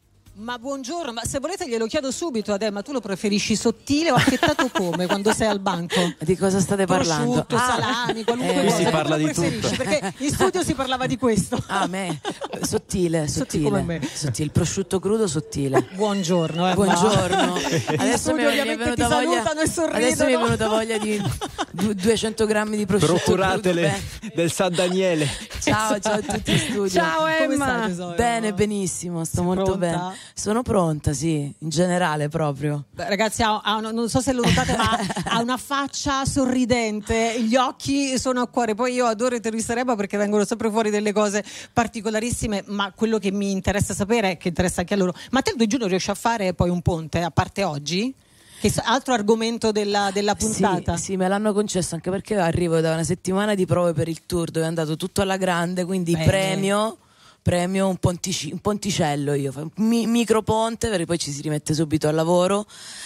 Ma buongiorno, ma se volete glielo chiedo subito Adele, ma tu lo preferisci sottile o acchettato come quando sei al banco? Di cosa state parlando? Prosciutto, salami, qualunque Eh, cosa. si parla Come di lo preferisci? tutto. Perché in studio si parlava di questo. Ah, a me sottile, sottile, come me. sottile, il prosciutto crudo sottile. Buongiorno, eh, Buongiorno. In Adesso studio mi, mi è ovviamente venuta ti voglia, salutano e sorridono. adesso mi è venuta voglia di du- duecento grammi di prosciutto Procuratele crudo. del San Daniele. Ciao, ciao a tutti in studio. Ciao Come Emma. stai, tesoro? Bene, benissimo, sto Sei molto pronta? bene. Sono pronta, sì, in generale proprio. Beh, ragazzi, ha, ha una- non so se lo notate, ma ha una faccia sorridente, gli occhi sono a cuore. Poi io adoro intervisteremo perché vengono sempre fuori delle cose particolarissime, ma quello che mi interessa sapere, che interessa anche a loro, ma te il due giugno riesci a fare poi un ponte, a parte oggi? Che s- altro argomento della, della puntata. Sì, sì, me l'hanno concesso anche perché arrivo da una settimana di prove per il tour dove è andato tutto alla grande, quindi Bene. premio, premio un, pontici- un ponticello io, un mi- micro ponte perché poi ci si rimette subito al lavoro,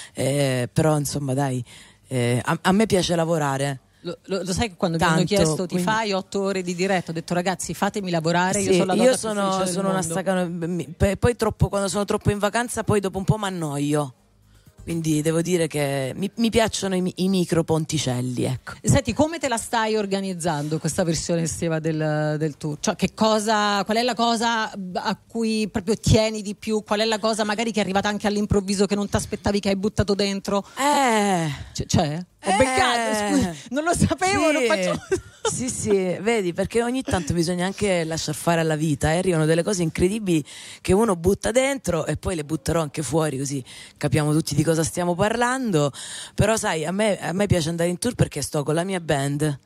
eh, però insomma dai, eh, a, a me piace lavorare. Lo, lo- lo sai che quando mi Tanto, hanno chiesto ti quindi- fai otto ore di diretta, ho detto ragazzi fatemi lavorare, io Sì, sono la io donna più sono, felice del sono una mondo. stacca, mi- pe- poi troppo, quando sono troppo in vacanza poi dopo un po' mi annoio. Quindi devo dire che mi, mi piacciono i, mi- i micro ponticelli, ecco. Senti, come te la stai organizzando questa versione estiva del, del tour? Cioè, che cosa, qual è la cosa a cui proprio tieni di più? Qual è la cosa magari che è arrivata anche all'improvviso che non ti aspettavi, che hai buttato dentro? Eh, C- c'è? Ho Eh. beccato, scusa, non lo sapevo, sì, non faccio... sì, sì, vedi, perché ogni tanto bisogna anche lasciar fare alla vita, eh. Arrivano delle cose incredibili che uno butta dentro e poi le butterò anche fuori così capiamo tutti di cosa stiamo parlando. Però sai, a me, a me piace andare in tour perché sto con la mia band.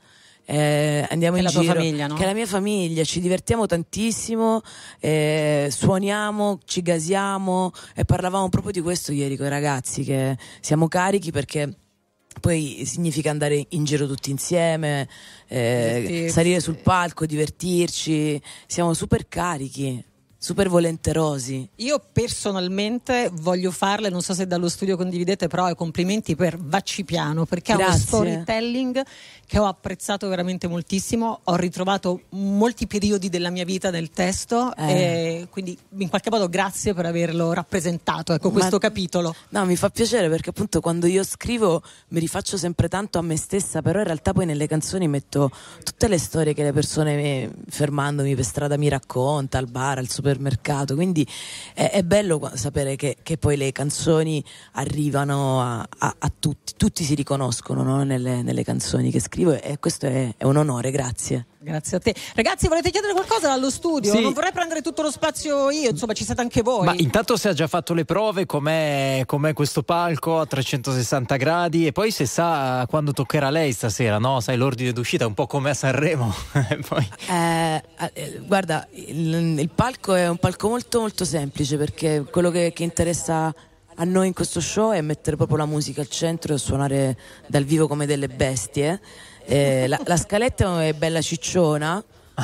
Eh, andiamo Che è in la tua giro, famiglia, no? che è la mia famiglia, ci divertiamo tantissimo, eh, suoniamo, ci gasiamo e parlavamo proprio di questo ieri con i ragazzi, che siamo carichi perché poi significa andare in giro tutti insieme, eh, Divertirsi. salire sul palco, divertirci, siamo super carichi, super volenterosi. Io personalmente voglio farle, non so se dallo studio condividete, però complimenti per Vaccipiano, perché ha uno Grazie. storytelling che ho apprezzato veramente moltissimo. Ho ritrovato molti periodi della mia vita nel testo Eh. e quindi in qualche modo grazie per averlo rappresentato, ecco, Ma- questo capitolo. No, mi fa piacere perché appunto quando io scrivo mi rifaccio sempre tanto a me stessa, però in realtà poi nelle canzoni metto tutte le storie che le persone mi- fermandomi per strada mi racconta, al bar, al supermercato, quindi è, è bello qua- sapere che, che poi le canzoni arrivano a, a- a tutti, tutti si riconoscono, no? nelle, nelle canzoni che scrivo e questo è, è un onore, grazie. Grazie a te. Ragazzi, volete chiedere qualcosa dallo studio? Sì. Non vorrei prendere tutto lo spazio io, insomma ci siete anche voi. Ma intanto se ha già fatto le prove, com'è, com'è questo palco a trecentosessanta gradi e poi se sa quando toccherà lei stasera, no? Sai, l'ordine d'uscita è un po' come a Sanremo. E poi... Eh, eh, guarda, il, il palco è un palco molto molto semplice perché quello che, che interessa a noi in questo show è mettere proprio la musica al centro e suonare dal vivo come delle bestie. Eh, la, la scaletta è bella cicciona,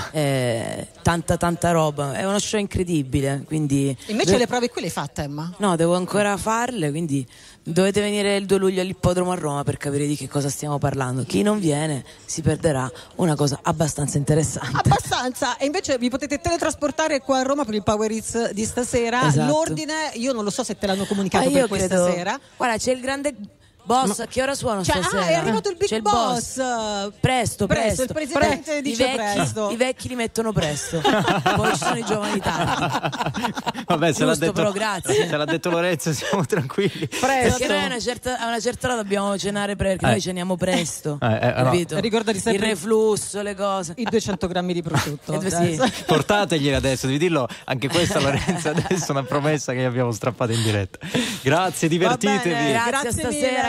eh, tanta tanta roba, è uno show incredibile, quindi Invece le prove qui le hai fatte, Emma? no, devo ancora farle, quindi dovete venire il due luglio all'ippodromo a Roma per capire di che cosa stiamo parlando. Chi non viene si perderà una cosa abbastanza interessante. Abbastanza, e invece vi potete teletrasportare qua a Roma per il Power Hits di stasera. Esatto. L'ordine, io non lo so se te l'hanno comunicato Ah, per io questa credo- sera. Guarda, c'è il grande boss, a che ora suono Cioè, stasera? ah, è arrivato il Big C'è Boss. Presto, presto. il presidente Pre- dice I vecchi, presto. I vecchi li mettono presto. Poi ci sono i giovani tardi. Vabbè, se l'ha Giusto, detto, però, grazie. se l'ha detto Lorenzo, siamo tranquilli. Perché noi a una certa, a una certa ora dobbiamo cenare pre- perché Eh. noi ceniamo presto. Eh, eh, no. Capito? Ricordati sempre il reflusso, le cose. I duecento grammi di prosciutto. Eh, sì. Adesso. Portateglieli adesso, devi dirlo anche questa Lorenzo, adesso è una promessa che abbiamo strappato in diretta. Grazie, divertitevi. Grazie, Grazie stasera, mille,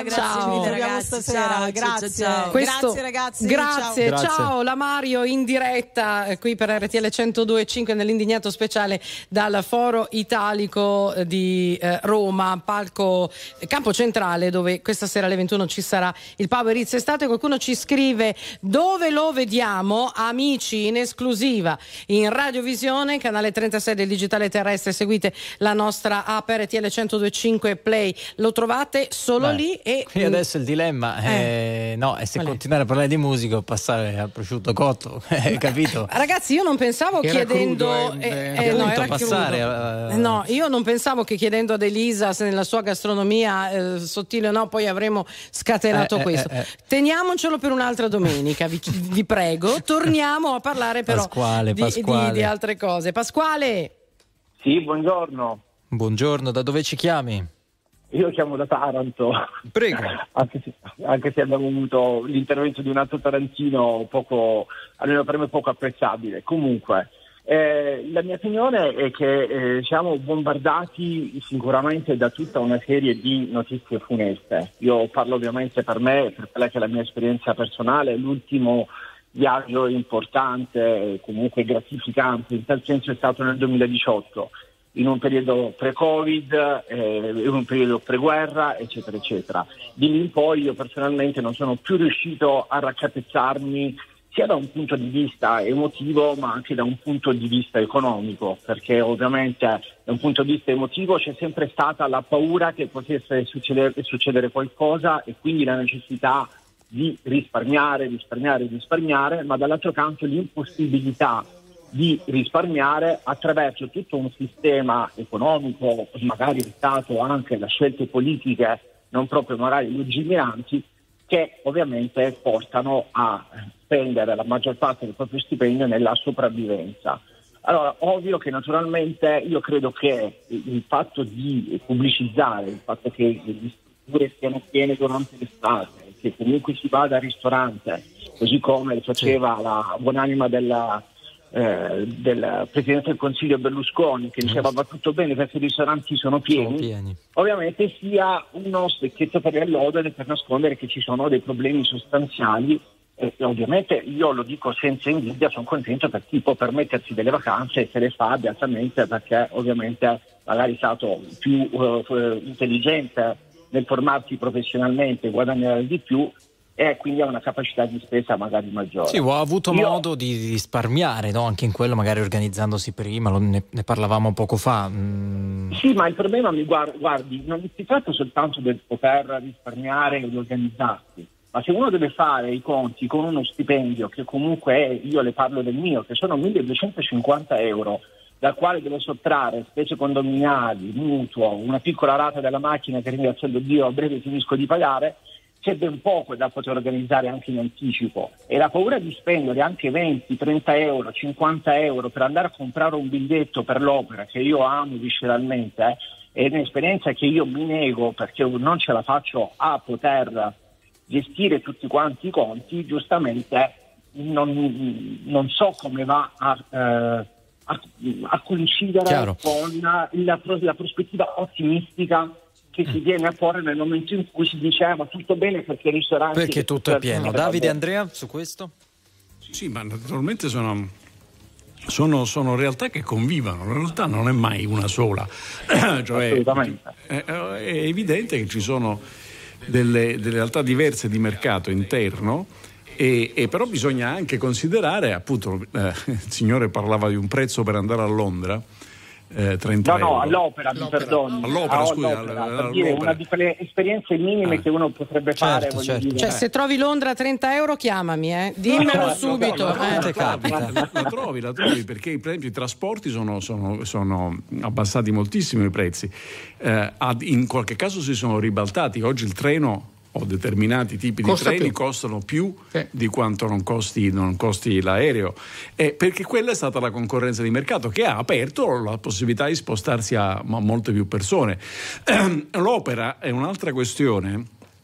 grazie ciao. mille, Ci vediamo ragazzi, stasera. ciao, Grazie. ciao, ciao. Questo- Grazie ragazzi. Grazie, Ciao. ciao. La Mario in diretta eh, qui per R T L centodue e cinque nell'indignato speciale dal Foro Italico eh, di eh, Roma, palco eh, Campo Centrale, dove questa sera alle ventuno ci sarà il Power Hits Estate. Qualcuno ci scrive: dove lo vediamo? Amici, in esclusiva in radiovisione, canale trentasei del digitale terrestre. Seguite la nostra app R T L centodue e cinque Play, lo trovate solo Beh, lì. E qui adesso il dilemma è, no, è se Qual è? continuare a parlare di musica o passare al prosciutto cotto, hai capito? Ragazzi, io non pensavo Era chiedendo crudo, eh, eh, eh, eh, no, appunto, era passare crudo. a- Eh, no, io non pensavo che chiedendo ad Elisa se nella sua gastronomia eh, sottile o no, poi avremo scatenato Eh, eh, questo. eh, eh. Teniamocelo per un'altra domenica, vi, vi prego. Torniamo a parlare però Pasquale, di, Pasquale. di- di altre cose. Pasquale. Sì, buongiorno. Buongiorno, da dove ci chiami? Io chiamo da Taranto. Prego. Anche se, anche se abbiamo avuto l'intervento di un altro tarantino poco, almeno per me poco apprezzabile. Comunque, eh, la mia opinione è che eh, siamo bombardati sicuramente da tutta una serie di notizie funeste. Io parlo ovviamente per me, per quella che è la mia esperienza personale. L'ultimo viaggio importante, comunque gratificante, in tal senso è stato nel duemiladiciotto. In un periodo pre-Covid, eh, in un periodo pre-guerra, eccetera, eccetera. Di lì in poi io personalmente non sono più riuscito a raccapezzarmi sia da un punto di vista emotivo ma anche da un punto di vista economico, perché ovviamente da un punto di vista emotivo c'è sempre stata la paura che potesse succedere, succedere qualcosa e quindi la necessità di risparmiare, risparmiare, risparmiare, ma dall'altro canto l'impossibilità di risparmiare attraverso tutto un sistema economico, magari dettato anche da scelte politiche non proprio magari lungimiranti, che ovviamente portano a spendere la maggior parte del proprio stipendio nella sopravvivenza. Allora, ovvio che naturalmente io credo che il fatto di pubblicizzare, il fatto che le strutture siano piene durante l'estate, che comunque si vada al ristorante, così come faceva la buonanima della Eh, del Presidente del Consiglio Berlusconi, che diceva va tutto bene perché i ristoranti sono pieni, Sono pieni. ovviamente sia uno specchietto per l'allodere per nascondere che ci sono dei problemi sostanziali e, e ovviamente io lo dico senza invidia, sono contento per chi può permettersi delle vacanze e se le fa beatamente, perché ovviamente magari è stato più uh, intelligente nel formarsi professionalmente, guadagnare di più e quindi ha una capacità di spesa magari maggiore. Sì, ho avuto Io- modo di di risparmiare, no? Anche in quello, magari organizzandosi prima, lo- ne, ne parlavamo poco fa. Mm. Sì, ma il problema, mi guardi, guardi, non si tratta soltanto del poter risparmiare e di organizzarsi, ma se uno deve fare i conti con uno stipendio che comunque è, io le parlo del mio, che sono milleduecentocinquanta euro, dal quale devo sottrarre spese condominiali, mutuo, una piccola rata della macchina che ringraziando Dio a breve finisco di pagare, c'è ben poco da poter organizzare anche in anticipo e la paura di spendere anche venti, trenta euro, cinquanta euro per andare a comprare un biglietto per l'opera che io amo visceralmente eh, è un'esperienza che io mi nego perché non ce la faccio a poter gestire tutti quanti i conti, giustamente non, non so come va a, eh, a, a coincidere Chiaro. con la, la, la prospettiva ottimistica che si viene a porre nel momento in cui si dice ah, ma tutto bene perché i ristoranti... Perché tutto è pieno. Davide, Andrea, su questo? Sì, ma naturalmente sono, sono, sono realtà che convivono, la realtà non è mai una sola. Cioè, Assolutamente. è, è evidente che ci sono delle, delle realtà diverse di mercato interno. E, e però bisogna anche considerare, appunto, eh, il signore parlava di un prezzo per andare a Londra, eh, trenta No, no, euro. all'opera, mi perdoni. All'opera, Ah, scusi, all'opera, all- per dire, all'opera. una di quelle esperienze minime Ah. che uno potrebbe fare. Certo, voglio certo. dire. Cioè, se trovi Londra a trenta euro, chiamami, eh. Dimmelo No, no, subito. no, no, eh. no, Te capita. La, la trovi, la trovi perché per esempio i trasporti sono, sono, sono abbassati moltissimo i prezzi, eh, ad- in qualche caso si sono ribaltati. Oggi il treno o determinati tipi di Costa treni più. costano più Sì. di quanto non costi, non costi l'aereo, eh, perché quella è stata la concorrenza di mercato che ha aperto la possibilità di spostarsi a, a molte più persone. L'opera è un'altra questione,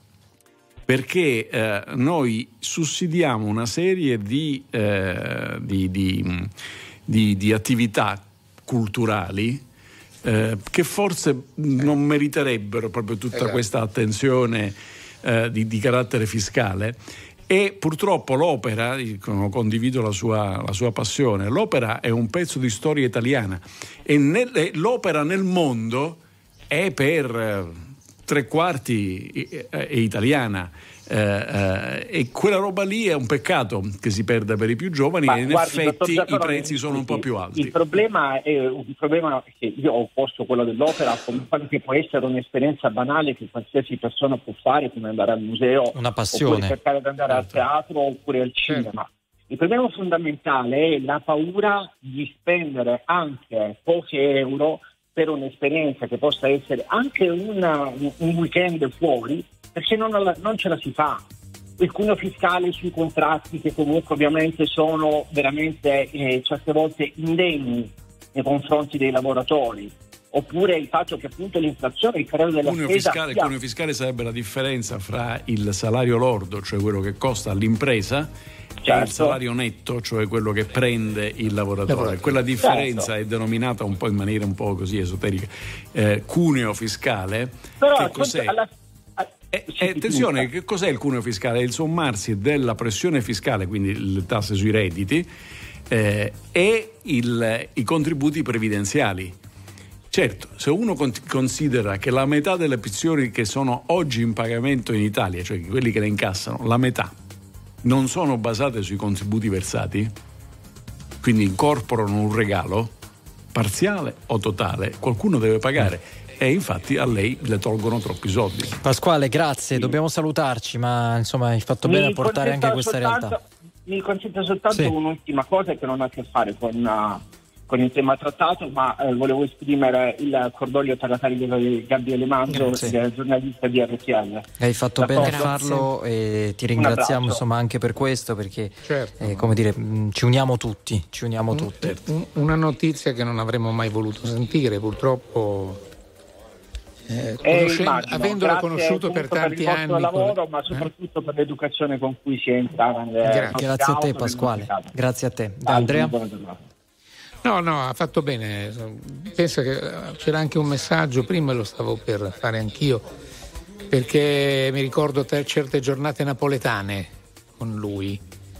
perché eh, noi sussidiamo una serie di, eh, di, di, di, di attività culturali eh, che forse non meriterebbero proprio tutta Esatto. questa attenzione eh, di, di carattere fiscale. E purtroppo l'opera, condivido la sua, la sua passione, l'opera è un pezzo di storia italiana e nel, l'opera nel mondo è per tre quarti è italiana. Eh, eh, e quella roba lì è un peccato che si perda per i più giovani. Ma, e in guardi, effetti i prezzi sono un po' più alti. Il problema è un problema che io ho posto, quello dell'opera, come che può essere un'esperienza banale che qualsiasi persona può fare, come andare al museo, una passione, oppure cercare di andare al teatro oppure al cinema. Il problema fondamentale è la paura di spendere anche pochi euro per un'esperienza che possa essere anche una, un weekend fuori, perché non, non ce la si fa. Il cuneo fiscale sui contratti, che comunque ovviamente sono veramente eh, certe volte indegni nei confronti dei lavoratori, oppure il fatto che appunto l'inflazione, il calo della cuneo spesa fiscale, sia... il cuneo fiscale sarebbe la differenza fra il salario lordo, cioè quello che costa all'impresa, certo, e il salario netto, cioè quello che prende il lavoratore. lavoratore. Quella differenza, certo, è denominata un po' in maniera un po' così esoterica eh, cuneo fiscale. Però che cos'è? Alla... E, e attenzione, che cos'è il cuneo fiscale? È il sommarsi della pressione fiscale, quindi le tasse sui redditi, eh, e il, i contributi previdenziali. Certo, se uno considera che la metà delle pensioni che sono oggi in pagamento in Italia, cioè quelli che le incassano, la metà non sono basate sui contributi versati, quindi incorporano un regalo parziale o totale, qualcuno deve pagare. E infatti a lei le tolgono troppi soldi. Pasquale, grazie, dobbiamo salutarci, ma insomma hai fatto bene a portare anche questa soltanto, realtà. Mi concentro soltanto sì. un'ultima cosa che non ha a che fare con, uh, con il tema trattato, ma uh, volevo esprimere il cordoglio per la perdita di Gabriele Manzo, del giornalista di R T L. Hai fatto la bene cosa. a farlo e ti ringraziamo insomma anche per questo, perché certo. eh, come dire, mh, ci uniamo tutti, ci uniamo un, tutti. Un, una notizia che non avremmo mai voluto sentire, purtroppo. Eh, eh, immagino, avendolo conosciuto per tanti per il anni, vostro lavoro, ma soprattutto eh? per l'educazione con cui si entra. Grazie, grazie a te, Pasquale. Grazie a te. Da Andrea? No, no, ha fatto bene. Penso che c'era anche un messaggio, prima lo stavo per fare anch'io, perché mi ricordo te certe giornate napoletane con lui,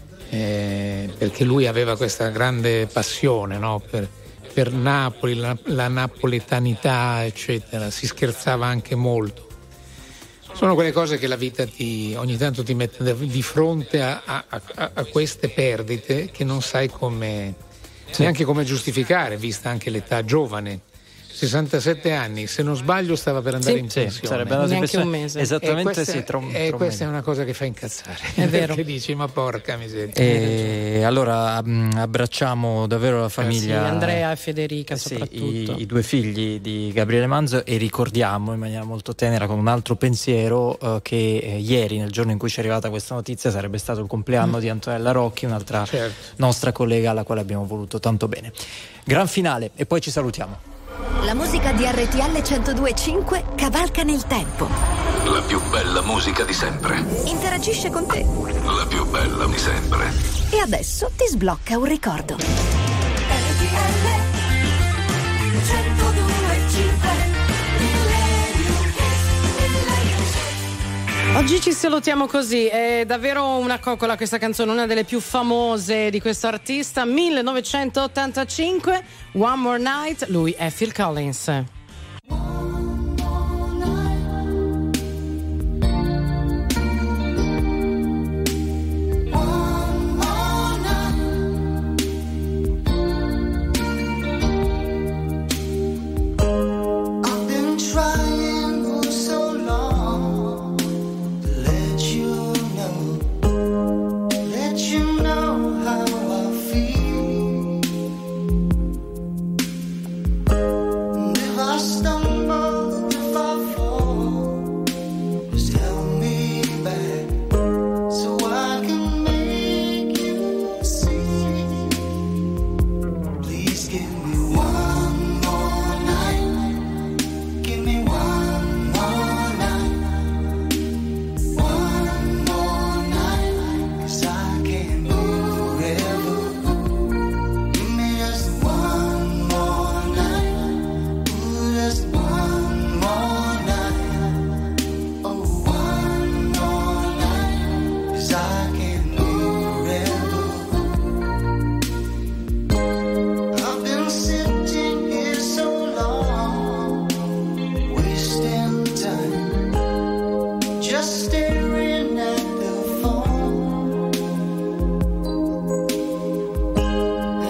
eh, perché lui aveva questa grande passione, no, per per Napoli, la, la napoletanità, eccetera, si scherzava anche molto. Sono quelle cose che la vita ti, ogni tanto ti mette di fronte a, a, a, a queste perdite che non sai come, sì. neanche come giustificare, vista anche l'età giovane. sessantasette anni, se non sbaglio stava per andare sì, in sì, pensione. Sarebbe andato neanche un mese. Esattamente, e questa, sì, trom- e trom- questa è una cosa che fa incazzare. È vero. Perché dici, ma porca miseria. E allora mh, abbracciamo davvero la famiglia, sì, Andrea e Federica sì, soprattutto. I, i due figli di Gabriele Manzo, e ricordiamo in maniera molto tenera, con un altro pensiero, uh, che eh, ieri, nel giorno in cui ci è arrivata questa notizia, sarebbe stato il compleanno mm. di Antonella Rocchi, un'altra certo. nostra collega alla quale abbiamo voluto tanto bene. Gran finale e poi ci salutiamo. La musica di R T L centodue e cinque cavalca nel tempo. La più bella musica di sempre. Interagisce con te. La più bella di sempre. E adesso ti sblocca un ricordo. R T L centodue e cinque. Oggi ci salutiamo così, è davvero una coccola questa canzone, una delle più famose di questo artista, millenovecentottantacinque, One More Night, lui è Phil Collins. Never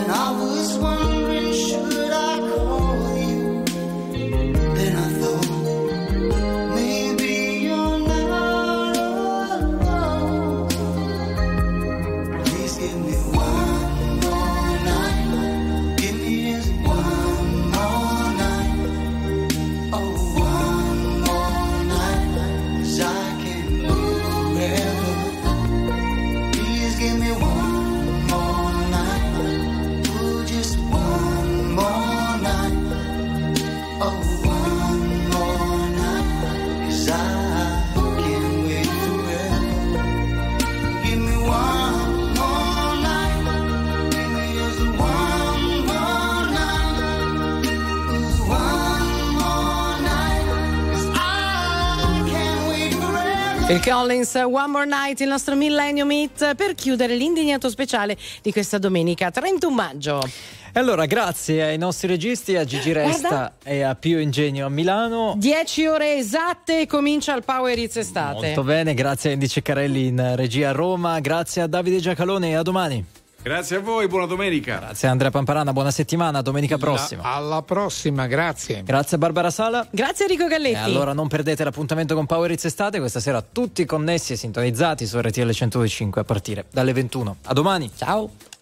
And I was wondering, should I call you? Then I thought, maybe you're not alone. Please give me one more night. Give me just one more night. Oh, one more night. 'Cause I can't live forever. Please give me one more night. Oh, just one more night. Oh, one more night. 'Cause I can't wait forever. Give me one more night. Give me just one more night. Ooh, one more night. 'Cause I can't wait forever. Il Collins, One More Night, il nostro Millennium Hit, per chiudere l'indignato speciale di questa domenica trentuno maggio. E allora, grazie ai nostri registi, a Gigi Resta Guarda. e a Pio Ingegno a Milano. dieci ore esatte e comincia il Power Hits estate. Molto bene, grazie a Indy Ceccarelli in regia a Roma, grazie a Davide Giacalone e a domani. Grazie a voi, buona domenica. Grazie a Andrea Pamparana, buona settimana, domenica prossima. La- alla prossima, grazie. Grazie a Barbara Sala. Grazie Enrico Galletti. E allora non perdete l'appuntamento con Power Hits Estate, questa sera tutti connessi e sintonizzati su R T L centodue e cinque a partire dalle ventuno. A domani. Ciao.